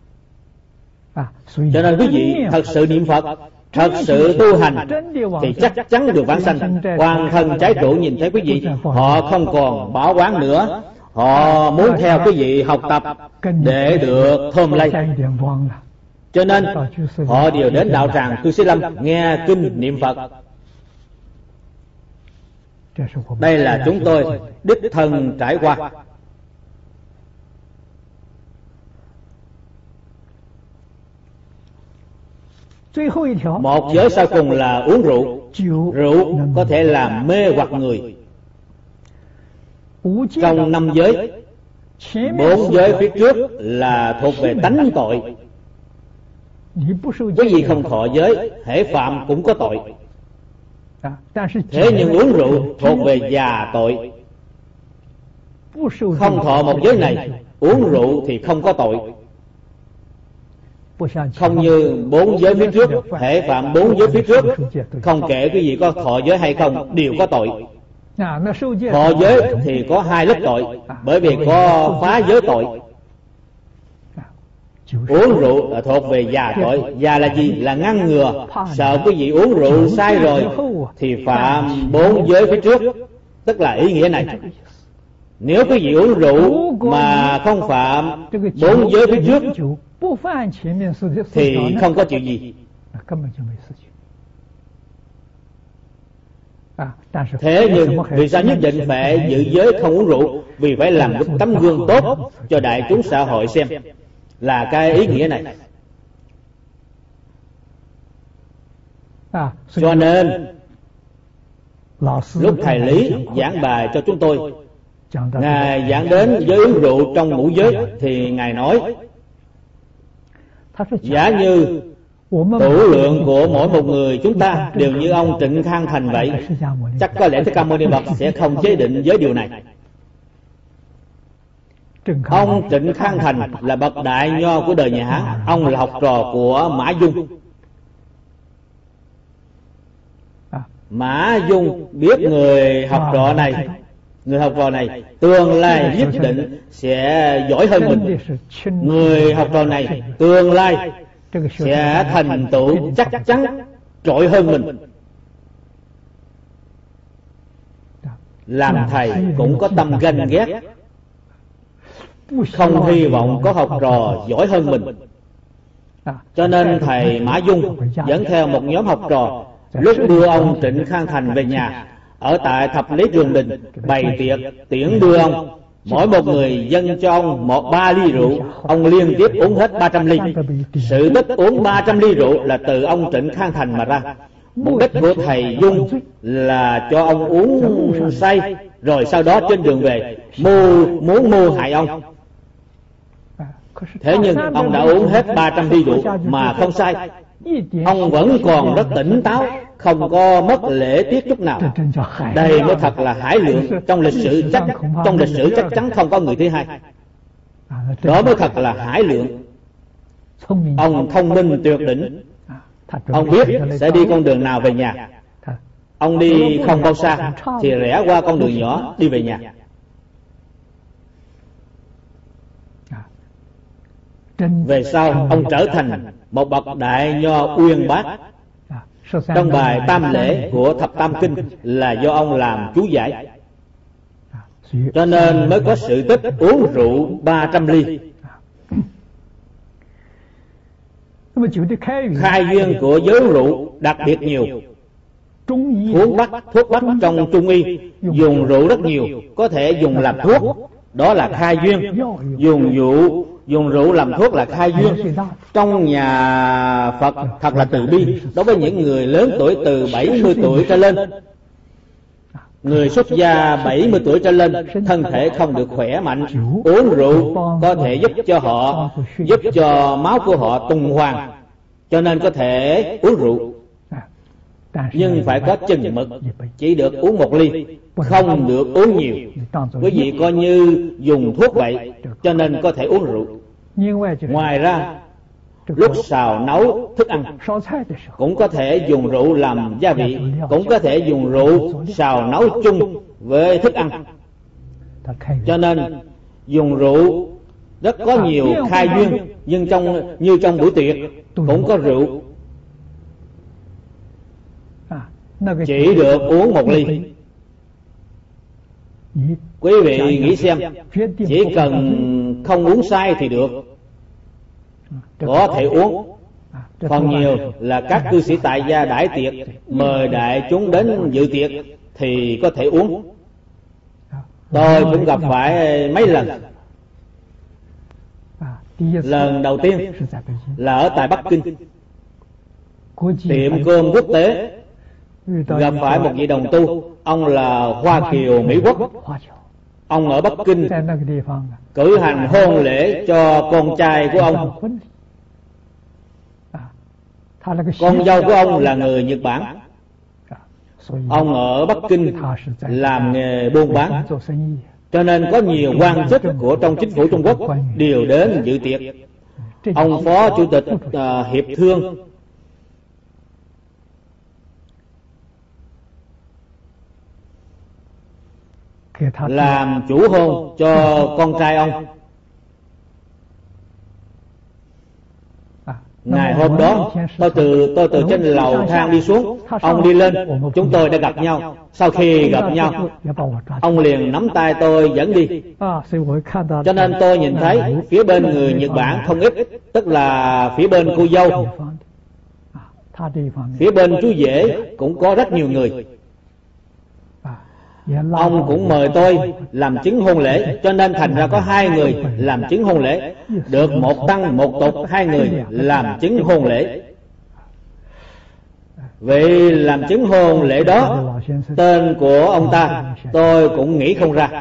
Cho nên quý vị thật sự niệm Phật, thật sự tu hành thì chắc chắn được vãng sanh. Quan thân trái chủ nhìn thấy quý vị, họ không còn báo oán nữa. Họ muốn theo quý vị học tập để được thơm lây. Cho nên họ đều đến đạo tràng cư sĩ Lâm nghe kinh niệm Phật. Đây là chúng tôi đích thân trải qua. Một giới sau cùng là uống rượu. Rượu có thể làm mê hoặc người. Trong 5 giới, 4 giới phía trước là thuộc về tánh tội. Cái gì không thọ giới, hễ phạm cũng có tội. Thế nhưng uống rượu thuộc về già tội. Không thọ một giới này, uống rượu thì không có tội. Không như 4 giới phía trước, hễ phạm 4 giới phía trước, không kể cái gì có thọ giới hay không, đều có tội. Thọ giới thì có 2 lớp tội, bởi vì có phá giới tội. Uống rượu là thuộc về già tội. Già là gì? Là ngăn ngừa, sợ quý vị uống rượu sai rồi thì phạm 4 giới phía trước, tức là ý nghĩa này. Nếu quý vị uống rượu mà không phạm 4 giới phía trước thì không có chuyện gì. Thế nhưng vì sao nhất định phải giữ giới không uống rượu? Vì phải làm một tấm gương tốt cho đại chúng xã hội xem, là cái ý nghĩa này. Cho nên lúc thầy Lý giảng bài cho chúng tôi, Ngài giảng đến giới uống rượu trong ngũ giới thì Ngài nói giả như tủ lượng của mỗi một người chúng ta đều như ông Trịnh Khang Thành vậy, chắc có lẽ Thích Ca Mâu Ni Phật sẽ không chế định với điều này. Ông Trịnh Khang Thành là bậc đại nho của đời nhà Hán. Ông là học trò của Mã Dung. Mã Dung biết người học trò này tương lai nhất định sẽ giỏi hơn mình. Người học trò này tương lai sẽ thành tựu chắc chắn trội hơn mình. Làm thầy cũng có tâm ganh ghét, không hy vọng có học trò giỏi hơn mình. Cho nên thầy Mã Dung dẫn theo một nhóm học trò, lúc đưa ông Trịnh Khang Thành về nhà, ở tại Thập Lý Trường Đình bày tiệc tiễn đưa ông. Mỗi một người dâng cho ông 3 ly rượu. Ông liên tiếp uống hết 300 ly. Sự tích uống 300 ly rượu là từ ông Trịnh Khang Thành mà ra. Mục đích của thầy Dung là cho ông uống say, rồi sau đó trên đường về muốn mưu hại ông. Thế nhưng ông đã uống hết 300 ly rượu mà không say. Ông vẫn còn rất tỉnh táo, không có mất lễ tiết chút nào. Đây mới thật là hải lượng. Trong lịch sử chắc chắn không có người thứ hai. Đó mới thật là hải lượng. Ông thông minh tuyệt đỉnh. Ông biết sẽ đi con đường nào về nhà. Ông đi không bao xa thì rẽ qua con đường nhỏ đi về nhà. Về sau ông trở thành một bậc đại nho uyên bác. Trong bài Tam Lễ của Thập Tam Kinh là do ông làm chú giải, cho nên mới có sự tích uống rượu 300 ly. Khai duyên của giới rượu đặc biệt nhiều. Thuốc bắc trong Trung y dùng rượu rất nhiều, có thể dùng làm thuốc, đó là khai duyên. Dùng rượu làm thuốc là khai duyên. Trong nhà Phật thật là từ bi đối với những người lớn tuổi từ 70 tuổi trở lên. Người xuất gia 70 tuổi trở lên thân thể không được khỏe mạnh, uống rượu có thể giúp cho máu của họ tuần hoàn, cho nên có thể uống rượu. Nhưng phải có chừng mực, chỉ được uống 1 ly, không được uống nhiều. Quý vị coi như dùng thuốc vậy, cho nên có thể uống rượu. Ngoài ra, lúc xào nấu thức ăn cũng có thể dùng rượu làm gia vị, cũng có thể dùng rượu xào nấu chung với thức ăn. Cho nên dùng rượu rất có nhiều khai duyên, nhưng như trong buổi tiệc cũng có rượu, chỉ được uống 1 ly. Quý vị nghĩ xem, chỉ cần không uống sai thì được, có thể uống. Còn nhiều là các cư sĩ tại gia đãi tiệc, mời đại chúng đến dự tiệc thì có thể uống. Tôi cũng gặp phải mấy lần. Lần đầu tiên là ở tại Bắc Kinh, tiệm cơm quốc tế, gặp phải một vị đồng tu. Ông là Hoa Kiều Mỹ Quốc. Ông ở Bắc Kinh cử hành hôn lễ cho con trai của ông. Con dâu của ông là người Nhật Bản. Ông ở Bắc Kinh làm nghề buôn bán, cho nên có nhiều quan chức của trong chính phủ Trung Quốc đều đến dự tiệc. Ông phó chủ tịch hiệp thương làm chủ hôn cho con trai ông. Ngày hôm đó tôi từ trên lầu thang đi xuống, ông đi lên, chúng tôi đã gặp nhau. Sau khi gặp nhau, ông liền nắm tay tôi dẫn đi. Cho nên tôi nhìn thấy phía bên người Nhật Bản không ít, tức là phía bên cô dâu, phía bên chú rể cũng có rất nhiều người. Ông cũng mời tôi làm chứng hôn lễ, cho nên thành ra có 2 người làm chứng hôn lễ, được một tăng một tục 2 người làm chứng hôn lễ. Vì làm chứng hôn lễ đó, tên của ông ta tôi cũng nghĩ không ra.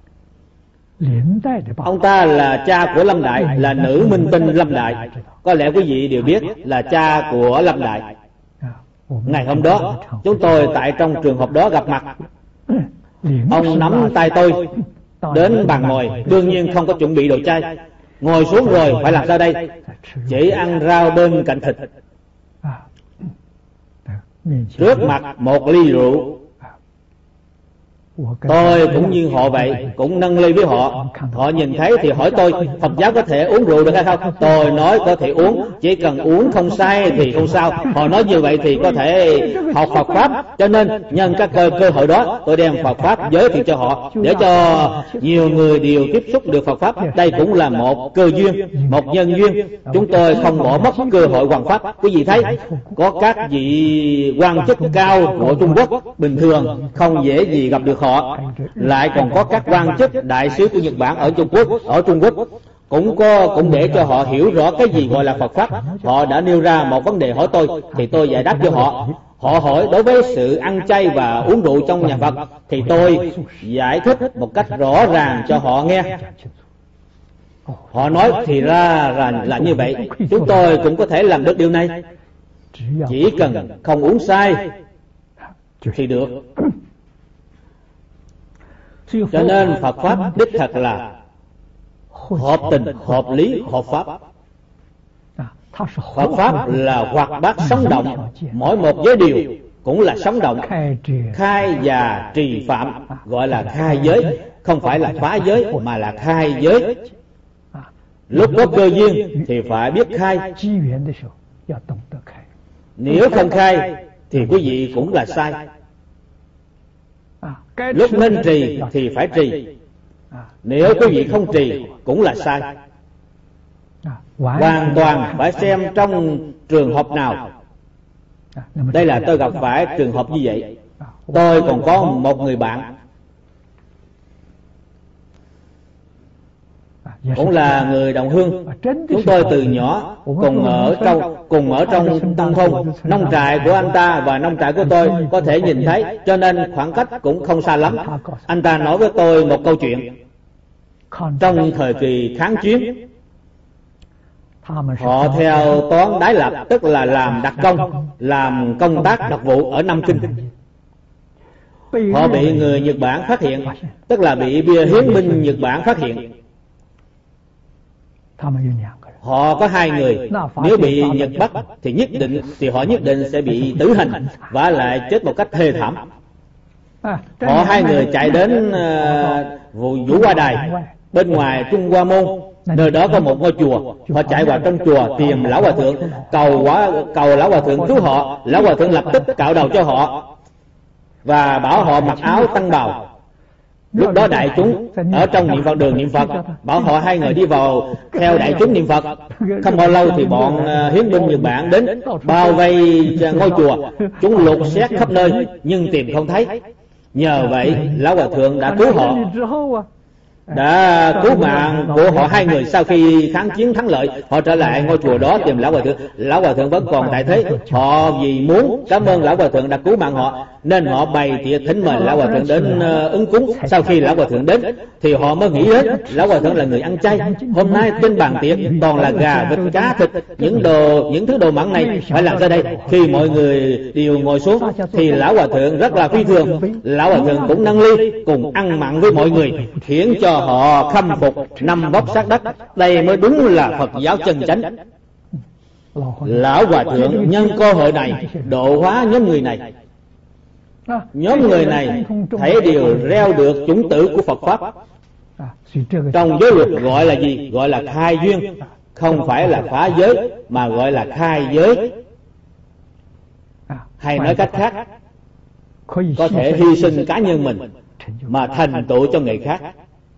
Ông ta là cha của Lâm Đại, là nữ minh tinh Lâm Đại. Có lẽ quý vị đều biết là cha của Lâm Đại. Ngày hôm đó chúng tôi tại trong trường hợp đó gặp mặt. Ông nắm tay tôi đến bàn ngồi, đương nhiên không có chuẩn bị đồ chay. Ngồi xuống rồi phải làm sao đây? Chỉ ăn rau bên cạnh thịt. Trước mặt 1 ly rượu. Tôi cũng như họ vậy, cũng nâng ly với họ. Họ nhìn thấy thì hỏi tôi, Phật giáo có thể uống rượu được hay không? Tôi nói có thể uống, chỉ cần uống không sai thì không sao. Họ nói như vậy thì có thể học Phật Pháp. Cho nên nhân các cơ hội đó, tôi đem Phật Pháp giới thiệu cho họ, để cho nhiều người đều tiếp xúc được Phật Pháp. Đây cũng là một cơ duyên, một nhân duyên. Chúng tôi không bỏ mất cơ hội hoằng Pháp. Quý vị thấy, có các vị quan chức cao của Trung Quốc bình thường không dễ gì gặp được họ, lại còn có các quan chức đại sứ của Nhật Bản ở Trung Quốc cũng để cho họ hiểu rõ cái gì gọi là Phật Pháp. Họ đã nêu ra một vấn đề hỏi tôi thì tôi giải đáp cho họ. Họ hỏi đối với sự ăn chay và uống rượu trong nhà Phật thì tôi giải thích một cách rõ ràng cho họ nghe. Họ nói thì ra là như vậy, chúng tôi cũng có thể làm được điều này, chỉ cần không uống sai thì được. Cho nên Phật Pháp đích thật là hợp tình, hợp lý, hợp pháp. Phật Pháp là hoạt bát sống động, mỗi một giới điều cũng là sống động. Khai và trì phạm gọi là khai giới, không phải là phá giới mà là khai giới. Lúc có cơ duyên thì phải biết khai, nếu không khai thì quý vị cũng là sai. Lúc nên trì thì phải trì, nếu quý vị không trì cũng là sai. Hoàn toàn phải xem trong trường hợp nào. Đây là tôi gặp phải trường hợp như vậy. Tôi còn có một người bạn cũng là người đồng hương. Chúng tôi từ nhỏ cùng ở trong nông thôn. Nông trại của anh ta và nông trại của tôi có thể nhìn thấy, cho nên khoảng cách cũng không xa lắm. Anh ta nói với tôi một câu chuyện. Trong thời kỳ kháng chiến, họ theo toán đái lập, tức là làm đặc công, làm công tác đặc vụ ở Nam Kinh. Họ bị người Nhật Bản phát hiện, tức là bị bia hiến binh Nhật Bản phát hiện. Họ có 2 người, nếu bị Nhật bắt thì họ nhất định sẽ bị tử hình và lại chết một cách thê thảm. Họ 2 người chạy đến Vũ Hoa Đài bên ngoài Trung Hoa Môn, nơi đó có một ngôi chùa. Họ chạy vào trong chùa tìm lão hòa thượng, cầu lão hòa thượng cứu họ. Lão hòa thượng lập tức cạo đầu cho họ và bảo họ mặc áo tăng bào. Lúc đó đại chúng ở trong niệm Phật đường niệm Phật, bảo họ 2 người đi vào theo đại chúng niệm Phật. Không bao lâu thì bọn hiến binh Nhật Bản đến bao vây ngôi chùa. Chúng lục xét khắp nơi nhưng tìm không thấy. Nhờ vậy lão hòa thượng đã cứu họ, đã cứu mạng của họ 2 người. Sau khi kháng chiến thắng lợi, họ trở lại ngôi chùa đó tìm lão hòa thượng. Lão hòa thượng vẫn còn tại thế. Họ vì muốn cảm ơn lão hòa thượng đã cứu mạng họ nên họ bày tiệc thỉnh mời lão hòa thượng đến ứng cúng. Sau khi lão hòa thượng đến thì họ mới nghĩ đến lão hòa thượng là người ăn chay. Hôm nay trên bàn tiệc toàn là gà, vịt, cá, thịt, những thứ đồ mặn này phải làm ra đây. Khi mọi người đều ngồi xuống thì lão hòa thượng rất là phi thường. Lão hòa thượng cũng nâng ly cùng ăn mặn với mọi người, khiến cho họ khâm phục, nằm bóp sát đất. Đây mới đúng là Phật giáo chân chánh. Lão hòa thượng nhân cơ hội này độ hóa nhóm người này. Nhóm người này thấy đều reo được chủng tử của Phật Pháp. Trong giới luật gọi là gì? Gọi là khai duyên, không phải là phá giới mà gọi là khai giới. Hay nói cách khác, có thể hy sinh cá nhân mình mà thành tựu cho người khác.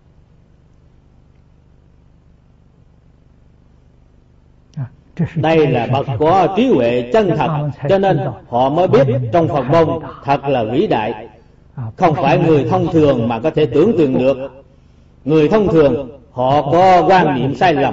Đây là bậc có trí huệ chân thật, cho nên họ mới biết trong Phật môn thật là vĩ đại. Không phải người thông thường mà có thể tưởng tượng được. Người thông thường họ có quan niệm sai lầm.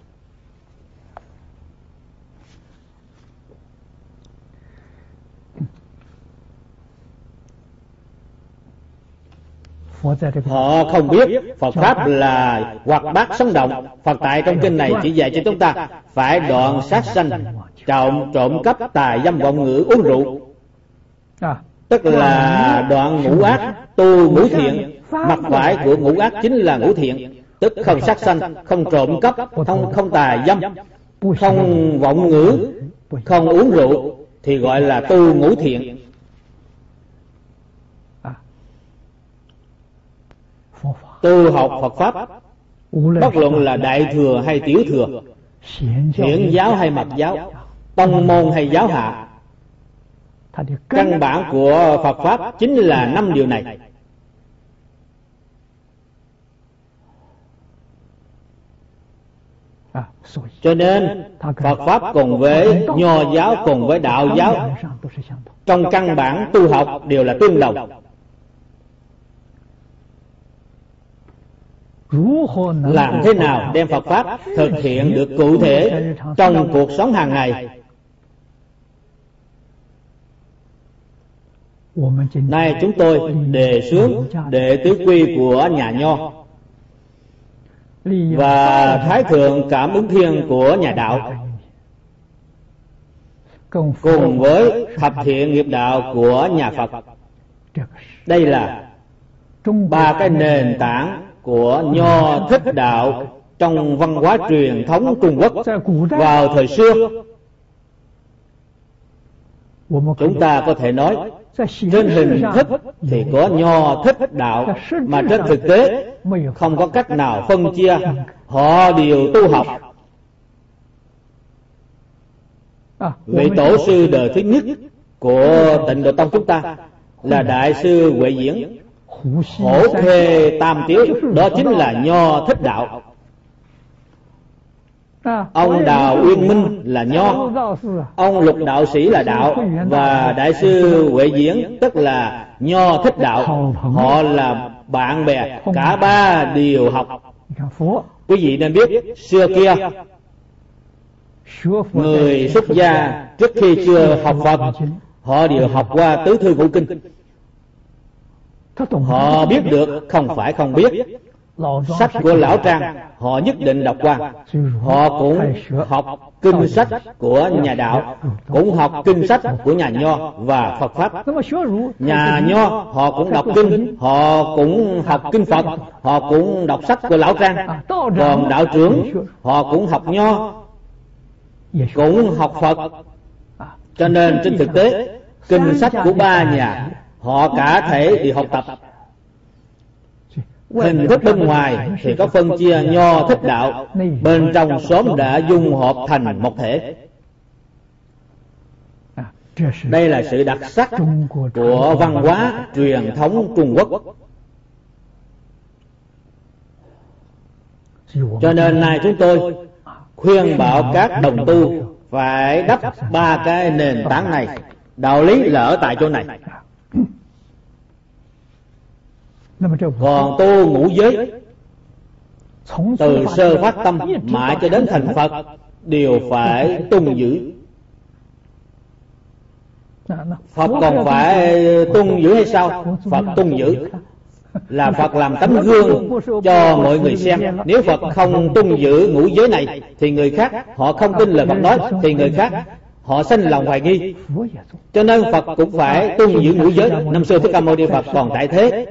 Họ không biết Phật Pháp là hoạt bát sống động. Phật tại trong kinh này chỉ dạy cho chúng ta phải đoạn sát sanh, trộm cắp, tà dâm, vọng ngữ, uống rượu, tức là đoạn ngũ ác, tu ngũ thiện. Mặt phải của ngũ ác chính là ngũ thiện, tức không sát sanh, không trộm cắp, không tà dâm, không vọng ngữ, không uống rượu thì gọi là tu ngũ thiện. Tu học Phật Pháp, bất luận là đại thừa hay tiểu thừa, hiển giáo hay mật giáo, tông môn hay giáo hạ, căn bản của Phật Pháp chính là 5 điều này. Cho nên Phật Pháp cùng với Nho giáo, cùng với Đạo giáo, trong căn bản tu học đều là tương đồng. Làm thế nào đem Phật Pháp thực hiện được cụ thể trong cuộc sống hàng ngày? Nay chúng tôi đề xướng đệ tứ quy của nhà Nho và Thái Thượng Cảm Ứng Thiên của nhà Đạo, cùng với thập thiện nghiệp đạo của nhà Phật. Đây là 3 cái nền tảng của Nho Thích Đạo trong văn hóa truyền thống Trung Quốc vào thời xưa. Chúng ta có thể nói trên hình thức thì có nho thích đạo, mà trên thực tế không có cách nào phân chia, họ đều tu học. Vị tổ sư đời thứ nhất của Tịnh Độ Tông chúng ta là Đại sư Huệ Diễn, Hổ Khê Tam Tiếu, đó chính là nho thích đạo. Ông Đào Uyên Minh là nho, ông Lục Đạo Sĩ là đạo, và Đại sư Huệ Diễn tức là nho thích đạo. Họ là bạn bè, cả ba đều học. Quý vị nên biết, xưa kia người xuất gia trước khi chưa học Phật, họ đều học qua tứ thư ngũ kinh. Họ biết được, không phải không biết. Sách của Lão Trang họ nhất định đọc qua. Họ cũng học kinh sách của nhà đạo, cũng học kinh sách của nhà nho và Phật pháp. Nhà nho họ cũng đọc kinh, họ cũng học kinh Phật, họ cũng đọc sách của Lão Trang. Còn đạo trưởng họ cũng học nho, cũng học Phật. Cho nên trên thực tế kinh sách của ba nhà họ cả thể đi học tập. Hình thức bên ngoài thì có phân chia nho thích đạo, bên trong sớm đã dung hợp thành một thể. Đây là sự đặc sắc của văn hóa truyền thống Trung Quốc. Cho nên nay chúng tôi khuyên bảo các đồng tu phải đắp ba cái nền tảng này. Đạo lý là ở tại chỗ này. Còn tu ngũ giới, từ sơ phát tâm mãi cho đến thành Phật, đều phải tuân giữ. Phật còn phải tuân giữ hay sao? Phật tuân giữ, là Phật làm tấm gương cho mọi người xem. Nếu Phật không tuân giữ ngũ giới này thì người khác họ không tin lời Phật nói, thì người khác họ sinh lòng hoài nghi. Cho nên Phật cũng phải tuân giữ ngũ giới. Năm xưa Thích Ca Mâu Ni Phật còn tại thế,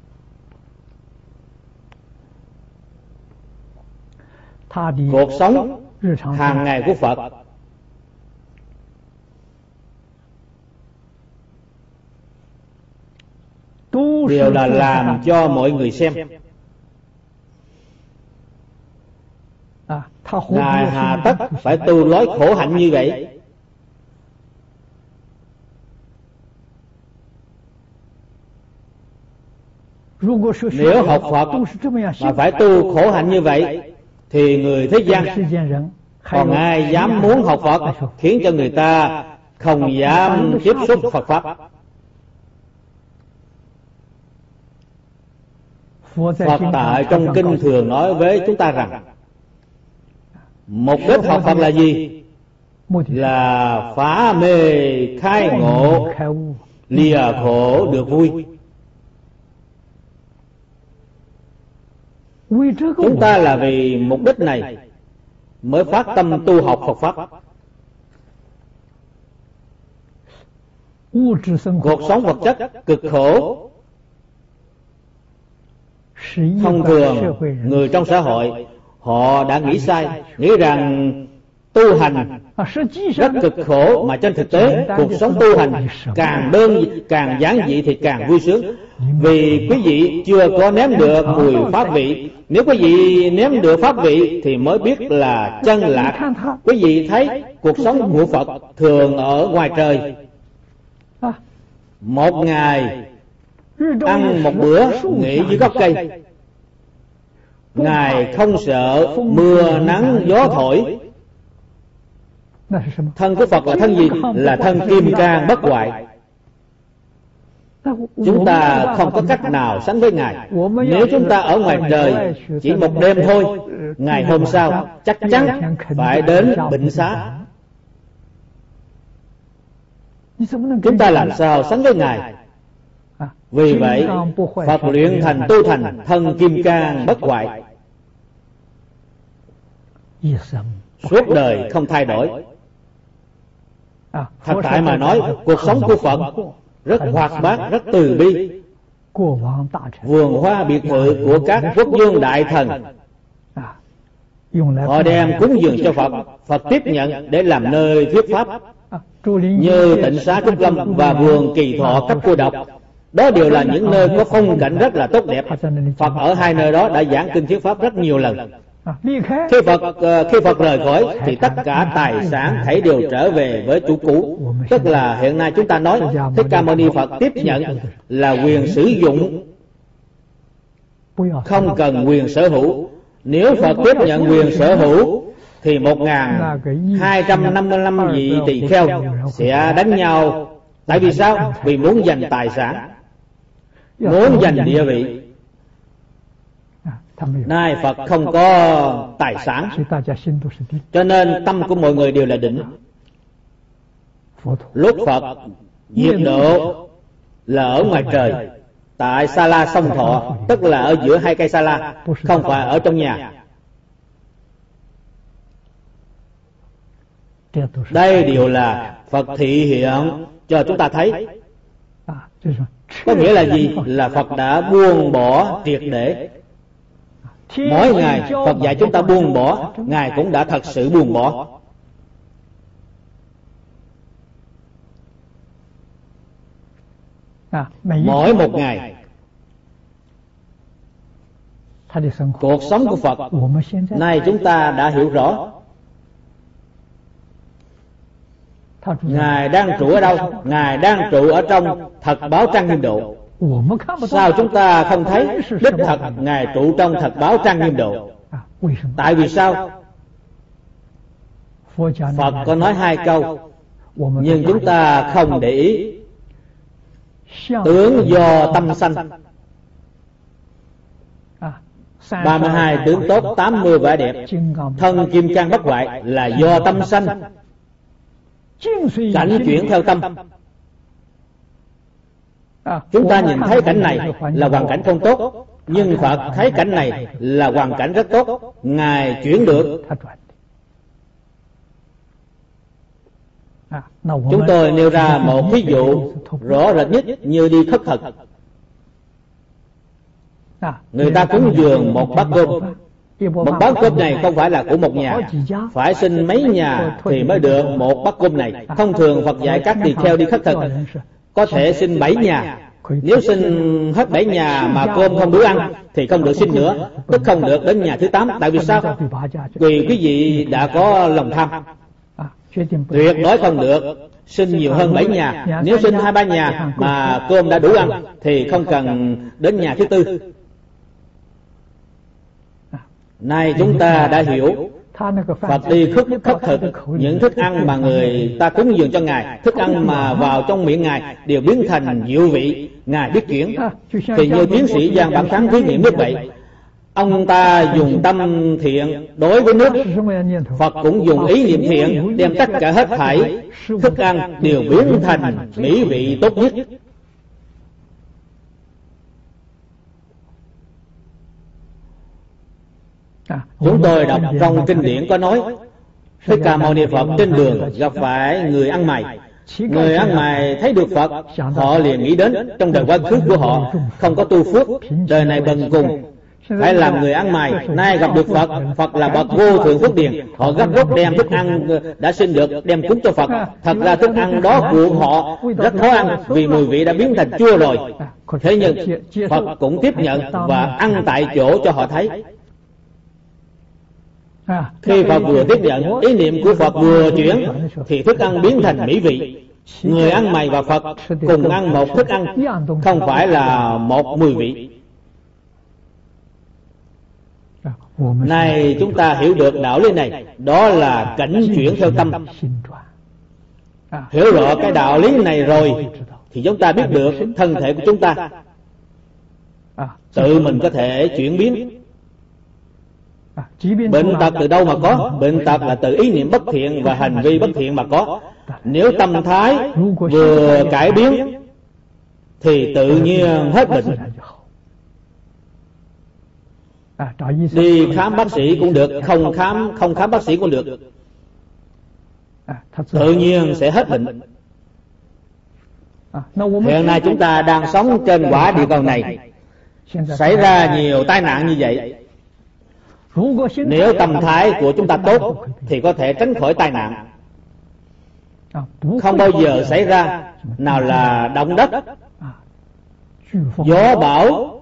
cuộc sống hàng ngày của Phật đều là làm cho mọi người xem. Ngài hà tất phải tu lối khổ hạnh như vậy? Nếu học Phật mà phải tu khổ hạnh như vậy thì người thế gian còn ai dám muốn học Phật, khiến cho người ta không dám tiếp xúc Phật pháp. Phật tại trong kinh thường nói với chúng ta rằng mục đích học Phật là gì? Là phá mê khai ngộ, lìa khổ được vui. Chúng ta là vì mục đích này mới phát tâm tu học Phật pháp. Cuộc sống vật chất cực khổ. Thông thường người trong xã hội họ đã nghĩ sai, nghĩ rằng tu hành rất cực khổ, mà trên thực tế cuộc sống tu hành càng giản dị thì càng vui sướng. Vì quý vị chưa có nếm được mùi pháp vị. Nếu quý vị nếm được pháp vị thì mới biết là chân lạc. Quý vị thấy cuộc sống của Phật thường ở ngoài trời, một ngày ăn một bữa, nghỉ dưới gốc cây. Ngài không sợ mưa nắng gió thổi. Thân của Phật là thân gì? Là thân kim cang bất hoại. Chúng ta không có cách nào sánh với Ngài. Nếu chúng ta ở ngoài trời chỉ một đêm thôi, ngày hôm sau chắc chắn phải đến bệnh xá. Chúng ta làm sao sánh với Ngài? Vì vậy Phật luyện thành tu thành thân kim cang bất hoại, suốt đời không thay đổi. Thật tại mà nói, cuộc sống của Phật rất hoạt bát, rất từ bi. Vườn hoa biệt thự của các quốc vương đại thần Họ đem cúng dường cho Phật, Phật tiếp nhận để làm nơi thuyết pháp, như Tịnh Xá Trúc Lâm và vườn Kỳ Thọ Cấp Cô Độc. Đó đều là những nơi có phong cảnh rất là tốt đẹp. Phật ở hai nơi đó đã giảng kinh thuyết pháp rất nhiều lần. Khi Phật rời khỏi thì tất cả tài sản thảy đều trở về với chủ cũ. Tức là hiện nay chúng ta nói Thích Ca Mâu Ni Phật tiếp nhận là quyền sử dụng, không cần quyền sở hữu. Nếu Phật tiếp nhận quyền sở hữu thì 1255 vị tỳ kheo sẽ đánh nhau. Tại vì sao? Vì muốn giành tài sản, muốn giành địa vị. Nay Phật không có tài sản, cho nên tâm của mọi người đều là định. Lúc Phật diệt độ là ở ngoài trời, tại Sa La Sông Thọ, tức là ở giữa hai cây sa la, không phải ở trong nhà. Đây đều là Phật thị hiện cho chúng ta thấy. Có nghĩa là gì? Là Phật đã buông bỏ triệt để. Mỗi ngày Phật dạy chúng ta buông bỏ, Ngài cũng đã thật sự buông bỏ. Mỗi một ngày, cuộc sống của Phật nay chúng ta đã hiểu rõ. Ngài đang trụ ở đâu? Ngài đang trụ ở trong Thật Báo Trang Nghiêm Độ. Sao chúng ta không thấy đích thật Ngài trụ trong Thật Báo Trang Nghiêm Độ? Tại vì sao? Phật có nói hai câu, nhưng chúng ta không để ý. Tướng do tâm sanh, 32 tướng tốt, 80 vẻ đẹp. Thân kim cang bất hoại là do tâm sanh. Cảnh chuyển theo tâm. Chúng ta nhìn thấy cảnh này là hoàn cảnh không tốt, nhưng Phật thấy cảnh này là hoàn cảnh rất tốt. Ngài chuyển được. Chúng tôi nêu ra một ví dụ rõ rệt nhất như đi khất thực. Người ta cúng dường một bát cơm. Một bát cơm này không phải là của một nhà, phải xin mấy nhà thì mới được một bát cơm này. Thông thường Phật dạy các tỳ kheo đi khất thực có thể xin 7 nhà. Nếu xin hết 7 nhà mà cơm không đủ ăn thì không được xin nữa, tức không được đến nhà thứ 8. Tại vì sao? Vì quý vị đã có lòng tham. Tuyệt đối không được xin nhiều hơn 7 nhà. Nếu xin 2-3 nhà mà cơm đã đủ ăn thì không cần đến nhà thứ 4. Nay chúng ta đã hiểu Phật đi khất thực, những thức ăn mà người ta cúng dường cho Ngài, thức ăn mà vào trong miệng Ngài đều biến thành diệu vị, Ngài biết chuyển. Thì như tiến sĩ Giang Bản Thắng thí nghiệm như vậy, ông ta dùng tâm thiện đối với nước, Phật cũng dùng ý niệm thiện, đem tất cả hết thảy thức ăn đều biến thành mỹ vị tốt nhất. Chúng tôi đọc trong kinh điển có nói, Thích Ca Mâu Ni Phật trên đường gặp phải người ăn mày. Người ăn mày thấy được Phật, họ liền nghĩ đến trong đời quá khứ của họ không có tu phước, đời này bần cùng, phải làm người ăn mày. Nay gặp được Phật, Phật là bậc vô thượng phước điền, họ gấp rút đem thức ăn đã xin được đem cúng cho Phật. Thật ra thức ăn đó của họ rất khó ăn vì mùi vị đã biến thành chua rồi. Thế nhưng Phật cũng tiếp nhận và ăn tại chỗ cho họ thấy. Khi Phật vừa tiếp nhận, ý niệm của Phật vừa chuyển thì thức ăn biến thành mỹ vị. Người ăn mày và Phật cùng ăn một thức ăn, không phải là một mùi vị. Nay chúng ta hiểu được đạo lý này, đó là cảnh chuyển theo tâm. Hiểu rõ cái đạo lý này rồi thì chúng ta biết được thân thể của chúng ta tự mình có thể chuyển biến. Bệnh tật từ đâu mà có? Bệnh tật là từ ý niệm bất thiện và hành vi bất thiện mà có. Nếu tâm thái vừa cải biến thì tự nhiên hết bệnh. Đi khám bác sĩ cũng được, không khám bác sĩ cũng được, tự nhiên sẽ hết bệnh. Hiện nay chúng ta đang sống trên quả địa cầu này, xảy ra nhiều tai nạn như vậy. Nếu tâm thái của chúng ta tốt thì có thể tránh khỏi tai nạn. Không bao giờ xảy ra nào là động đất, gió bão,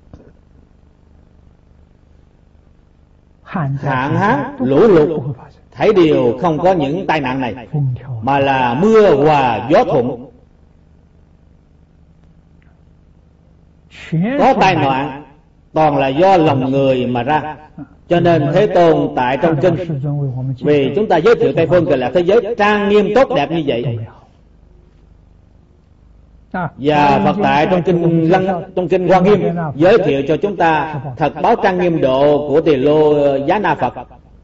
hạn hán, lũ lụt, thảy đều không có những tai nạn này, mà là mưa hòa gió thuận. Có tai nạn toàn là do lòng người mà ra. Cho nên Thế Tôn tại trong kinh, vì chúng ta giới thiệu Tây Phương Cực Lạc thế giới trang nghiêm tốt đẹp như vậy, và Phật tại trong kinh Hoa Nghiêm giới thiệu cho chúng ta thật báo trang nghiêm độ của Tỳ Lô Giá Na Phật.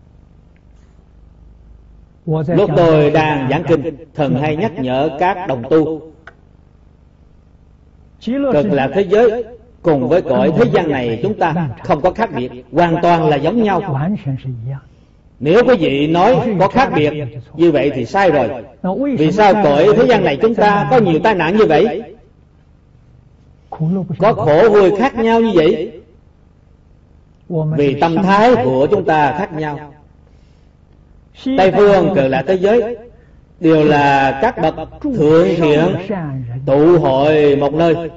Lúc tôi đang giảng kinh, thần hay nhắc nhở các đồng tu, Cực Lạc thế giới cùng với cõi thế gian này chúng ta không có khác biệt, hoàn toàn là giống nhau. Nếu quý vị nói có khác biệt như vậy thì sai rồi. Vì sao cõi thế gian này chúng ta có nhiều tai nạn như vậy, có khổ vui khác nhau như vậy? Vì tâm thái của chúng ta khác nhau. Tây Phương Cực Lạc thế giới đều là các bậc thượng thiện tụ hội một nơi.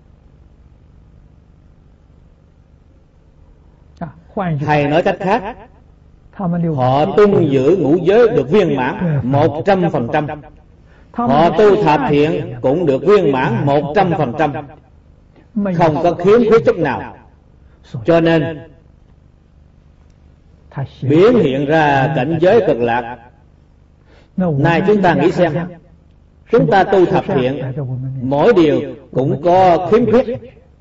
Hay nói cách khác, họ tuân giữ ngũ giới được viên mãn 100%. Họ tu thập thiện cũng được viên mãn 100%, không có khiếm khuyết chút nào. Cho nên biến hiện ra cảnh giới cực lạc. Này chúng ta nghĩ xem, chúng ta tu thập thiện, mỗi điều cũng có khiếm khuyết.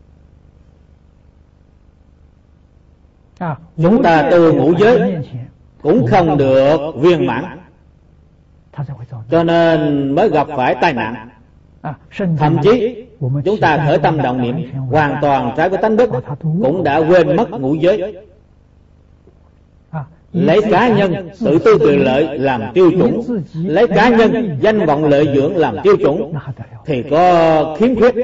Chúng ta tu ngũ giới cũng không được viên mãn, cho nên mới gặp phải tai nạn. Thậm chí chúng ta khởi tâm động niệm hoàn toàn trái với tánh đức, cũng đã quên mất ngũ giới. Lấy cá nhân tự tư tự lợi làm tiêu chuẩn, lấy cá nhân danh vọng lợi dưỡng làm tiêu chuẩn, thì có khiếm khuyết.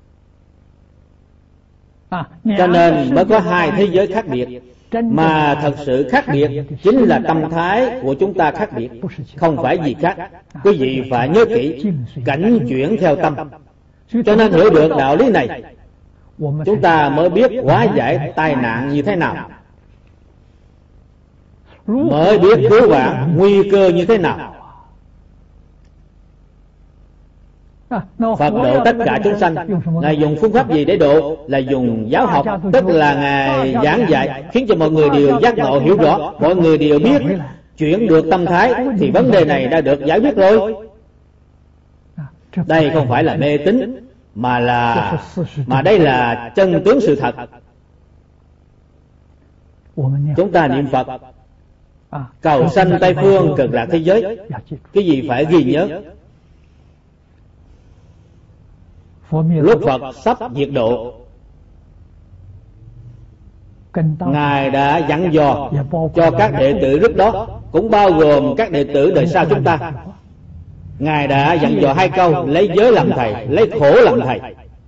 Cho nên mới có hai thế giới khác biệt. Mà thật sự khác biệt chính là tâm thái của chúng ta khác biệt, không phải gì khác. Quý vị phải nhớ kỹ, cảnh chuyển theo tâm. Cho nên hiểu được đạo lý này, chúng ta mới biết hóa giải tai nạn như thế nào, mới biết cứu vãn nguy cơ như thế nào. Phật độ tất cả chúng sanh, Ngài dùng phương pháp gì để độ? Là dùng giáo học, tức là Ngài giảng dạy khiến cho mọi người đều giác ngộ hiểu rõ, mọi người đều biết chuyển được tâm thái, thì vấn đề này đã được giải quyết rồi. Đây không phải là mê tín, mà đây là chân tướng sự thật. Chúng ta niệm Phật cầu sanh Tây Phương Cực Lạc thế giới, cái gì phải ghi nhớ. Lúc Phật sắp diệt độ, Ngài đã dặn dò cho các đệ tử lúc đó, cũng bao gồm các đệ tử đời sau chúng ta. Ngài đã dặn dò hai câu: lấy giới làm thầy, lấy khổ làm thầy.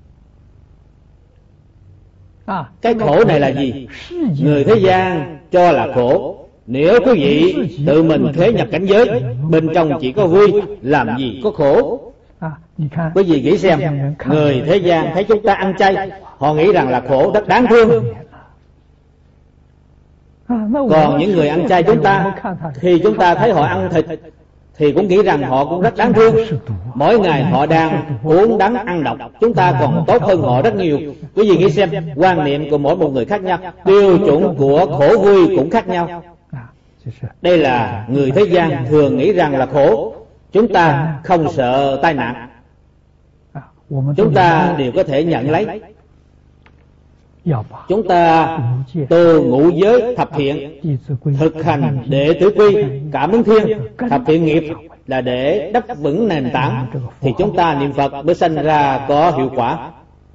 Cái khổ này là gì? Người thế gian cho là khổ. Nếu quý vị tự mình khế nhập cảnh giới, bên trong chỉ có vui, làm gì có khổ. Quý vị nghĩ xem, người thế gian thấy chúng ta ăn chay, họ nghĩ rằng là khổ, rất đáng thương. Còn những người ăn chay chúng ta, khi chúng ta thấy họ ăn thịt thì cũng nghĩ rằng họ cũng rất đáng thương. Mỗi ngày họ đang uống đắng ăn độc, chúng ta còn tốt hơn họ rất nhiều. Quý vị nghĩ xem, quan niệm của mỗi một người khác nhau, tiêu chuẩn của khổ vui cũng khác nhau. Đây là người thế gian thường nghĩ rằng là khổ. Chúng ta không sợ tai nạn, chúng ta đều có thể nhận lấy. Chúng ta tu ngũ giới thập thiện, thực hành đệ tử quy, cảm ứng thiên, thập thiện nghiệp là để đắp vững nền tảng, thì chúng ta niệm Phật mới sanh ra có hiệu quả.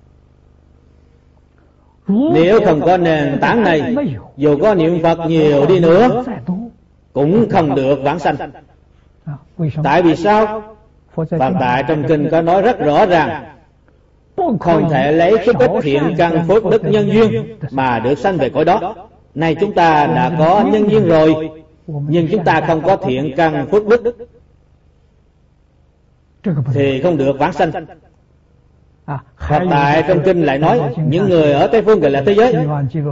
Nếu không có nền tảng này, dù có niệm Phật nhiều đi nữa cũng không được vãng sanh. Tại vì sao? Phật tại trong kinh có nói rất rõ ràng, không thể lấy chút ít thiện căn phước đức nhân duyên mà được sanh về cõi đó. Nay chúng ta đã có nhân duyên rồi, nhưng chúng ta không có thiện căn phước đức thì không được vãng sanh. Hoặc tại trong kinh lại nói những người ở Tây Phương Cực Lạc thế giới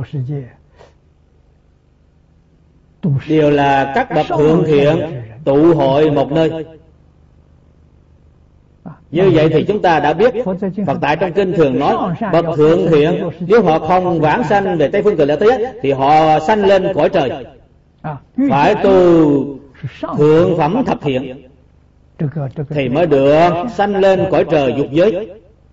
đều là các bậc thượng thiện tụ hội một nơi. Như vậy thì chúng ta đã biết Phật tại trong kinh thường nói bậc thượng thiện nếu họ không vãng sanh về Tây Phương Cực Lạc thế giới thì họ sanh lên cõi trời, phải tu thượng phẩm thập thiện thì mới được sanh lên cõi trời dục giới.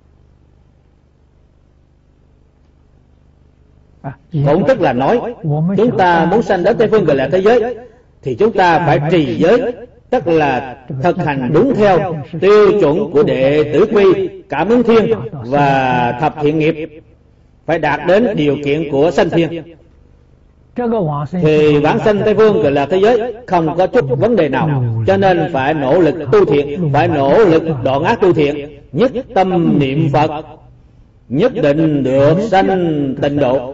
Cũng tức là nói chúng ta muốn sanh đến Tây Phương Cực Lạc thế giới thì chúng ta phải trì giới, tức là thực hành đúng theo tiêu chuẩn của đệ tử quy, Cảm Ứng Thiên và thập thiện nghiệp, phải đạt đến điều kiện của sanh thiên thì vãng sanh Tây Phương Cực Lạc thế giới không có chút vấn đề nào. Cho nên phải nỗ lực tu thiện, phải nỗ lực đoạn ác tu thiện, nhất tâm niệm Phật, nhất định được sanh tịnh độ.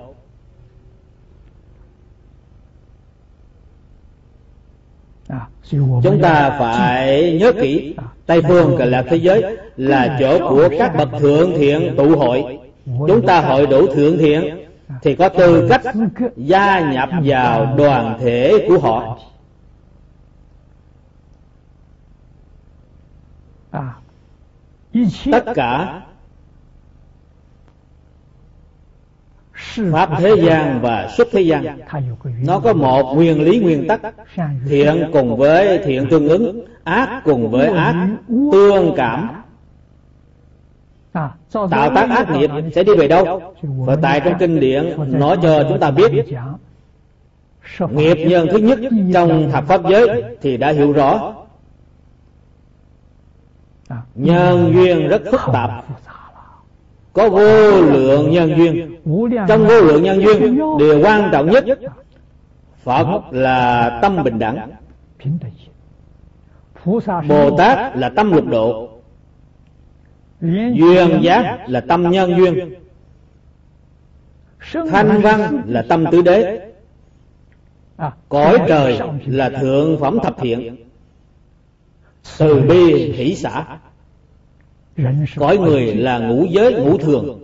Chúng ta phải nhớ kỹ Tây Phương Cực Lạc thế giới là chỗ của các bậc thượng thiện tụ hội. Chúng ta hội đủ thượng thiện thì có tư cách gia nhập vào đoàn thể của họ. Tất cả pháp thế gian và xuất thế gian nó có một nguyên lý nguyên tắc: thiện cùng với thiện tương ứng, ác cùng với ác tương cảm. Tạo tác ác nghiệp sẽ đi về đâu? Và tại trong kinh điển nói cho chúng ta biết nghiệp nhân thứ nhất trong thập pháp giới thì đã hiểu rõ. Nhân duyên rất phức tạp, có vô lượng nhân duyên. Trong vô lượng nhân duyên, điều quan trọng nhất Phật là tâm bình đẳng, Bồ Tát là tâm lục độ, duyên giác là tâm nhân duyên, thanh văn là tâm tứ đế, cõi trời là thượng phẩm thập thiện, từ bi hỷ xả, cõi người là ngũ giới ngũ thường,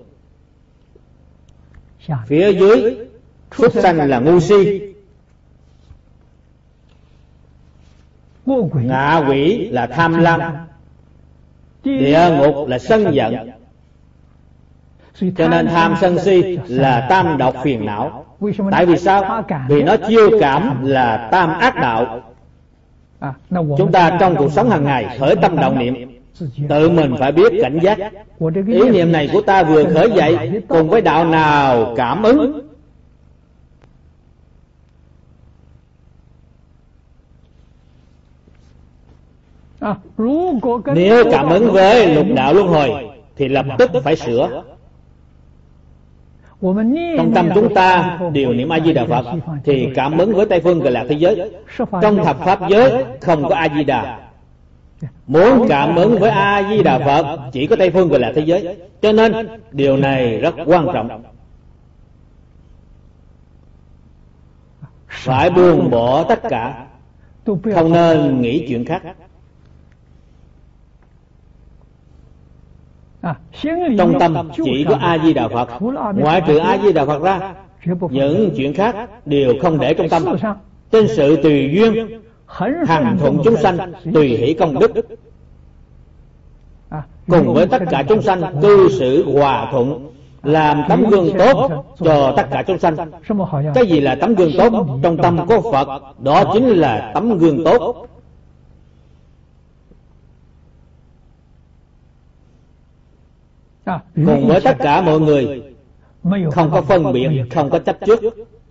phía dưới súc sanh là ngu si, ngạ quỷ là tham lam, địa ngục là sân giận. Cho nên tham sân si là tam độc phiền não. Tại vì sao? Vì nó chiêu cảm là tam ác đạo. Chúng ta trong cuộc sống hàng ngày khởi tâm động niệm, tự mình phải biết cảnh giác. Ý niệm này của ta vừa khởi dậy cùng với đạo nào cảm ứng. Nếu cảm ứng với lục đạo luân hồi thì lập tức phải sửa. Trong tâm chúng ta điều niệm A Di Đà Phật thì cảm ứng với Tây Phương Cực Lạc thế giới. Trong thập pháp giới không có A Di Đà. Muốn cảm ứng với A Di Đà Phật chỉ có Tây Phương Cực Lạc thế giới. Cho nên điều này rất quan trọng. Phải buông bỏ tất cả, không nên nghĩ chuyện khác. Trong tâm chỉ có A Di Đà Phật, ngoại trừ A Di Đà Phật ra, những chuyện khác đều không để trong tâm. Trên sự tùy duyên, hằng thuận chúng sanh, tùy hỷ công đức, cùng với tất cả chúng sanh cư xử hòa thuận, làm tấm gương tốt cho tất cả chúng sanh. Cái gì là tấm gương tốt? Trong tâm có Phật, đó chính là tấm gương tốt. Cùng với tất cả mọi người, không có phân biệt, không có chấp trước,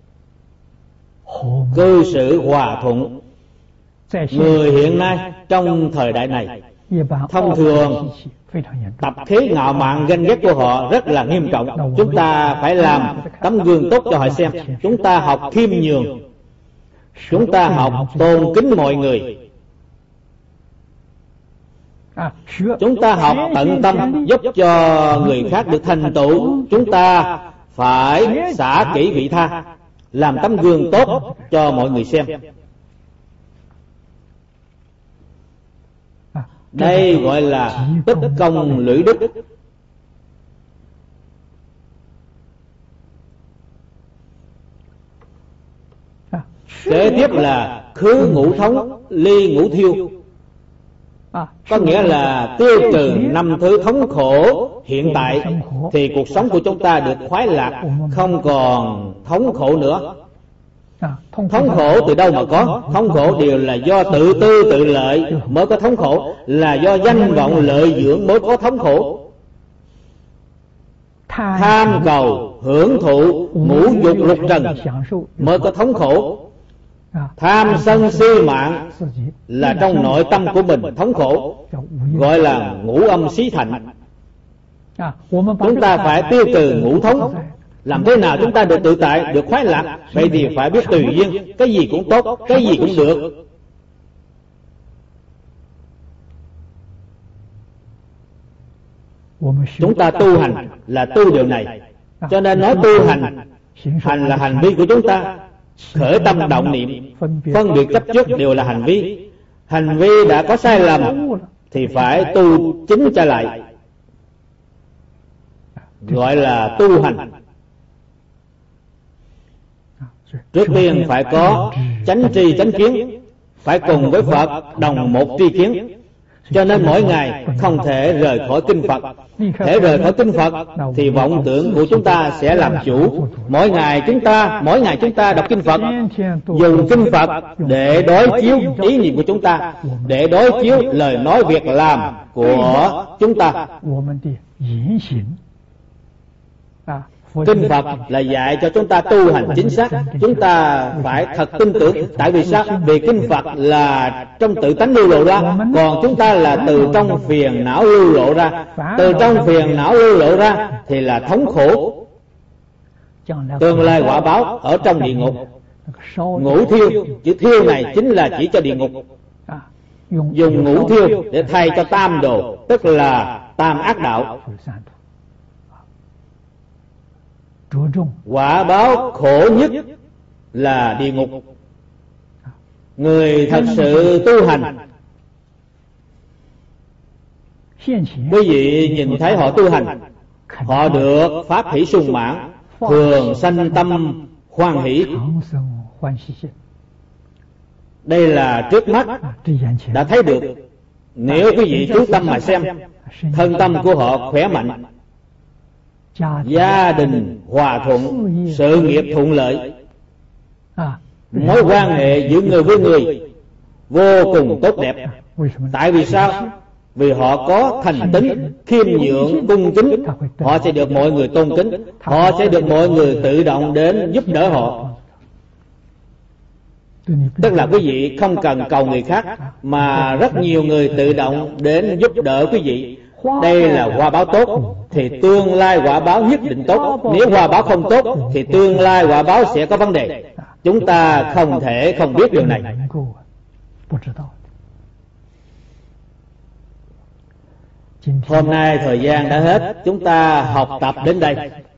cư xử hòa thuận. Người hiện nay trong thời đại này thông thường tập khí ngạo mạn ganh ghét của họ rất là nghiêm trọng. Chúng ta phải làm tấm gương tốt cho họ xem. Chúng ta học khiêm nhường, chúng ta học tôn kính mọi người, chúng ta học tận tâm giúp cho người khác được thành tựu. Chúng ta phải xả kỷ vị tha, làm tấm gương tốt cho mọi người xem. Đây gọi là tích công lũy đức. Kế tiếp là khứ ngũ thống ly ngũ thiêu, có nghĩa là tiêu trừ 5 thứ thống khổ hiện tại thì cuộc sống của chúng ta được khoái lạc, không còn thống khổ nữa. Thống khổ từ đâu mà có? Thống khổ đều là do tự tư tự lợi mới có thống khổ, là do danh vọng lợi dưỡng mới có thống khổ. Tham cầu hưởng thụ ngũ dục lục trần mới có thống khổ. Tham sân si mạng là trong nội tâm của mình thống khổ, gọi là ngũ âm xí thành. Chúng ta phải tiêu trừ ngũ thống. Làm thế nào chúng ta được tự tại, được khoái lạc? Vậy thì phải biết tùy duyên, cái gì cũng tốt, cái gì cũng được. Chúng ta tu hành là tu điều này. Cho nên nói tu hành, hành là hành vi của chúng ta. Khởi tâm động niệm, phân biệt chấp trước đều là hành vi. Hành vi đã có sai lầm thì phải tu chính trở lại, gọi là tu hành. Trước tiên phải có chánh tri chánh kiến, phải cùng với Phật đồng một tri kiến. Cho nên mỗi ngày không thể rời khỏi kinh Phật. Thể rời khỏi kinh Phật thì vọng tưởng của chúng ta sẽ làm chủ. Mỗi ngày chúng ta đọc kinh Phật, dùng kinh Phật để đối chiếu ý niệm của chúng ta, để đối chiếu lời nói việc làm của chúng ta. Kinh Phật là dạy cho chúng ta tu hành chính xác. Chúng ta phải thật tin tưởng. Tại vì sao? Vì kinh Phật là trong tự tánh lưu lộ ra, còn chúng ta là từ trong phiền não lưu lộ ra. Từ trong phiền não lưu lộ ra thì là thống khổ. Tương lai quả báo ở trong địa ngục. Ngũ thiêu, chữ thiêu này chính là chỉ cho địa ngục. Dùng ngũ thiêu để thay cho tam đồ, tức là tam ác đạo. Quả báo khổ nhất là địa ngục. Người thật sự tu hành, quý vị nhìn thấy họ tu hành, họ được pháp hỷ sung mãn, thường sanh tâm hoan hỷ. Đây là trước mắt đã thấy được. Nếu quý vị chú tâm mà xem, thân tâm của họ khỏe mạnh, gia đình hòa thuận, sự nghiệp thuận lợi, mối quan hệ giữa người với người vô cùng tốt đẹp. Tại vì sao? Vì họ có thành tín, khiêm nhượng, cung kính, họ sẽ được mọi người tôn kính, họ sẽ được mọi người tự động đến giúp đỡ họ. Tức là quý vị không cần cầu người khác, mà rất nhiều người tự động đến giúp đỡ quý vị. Đây là quả báo tốt, thì tương lai quả báo nhất định tốt. Nếu quả báo không tốt thì tương lai quả báo sẽ có vấn đề. Chúng ta không thể không biết điều này. Hôm nay thời gian đã hết, chúng ta học tập đến đây.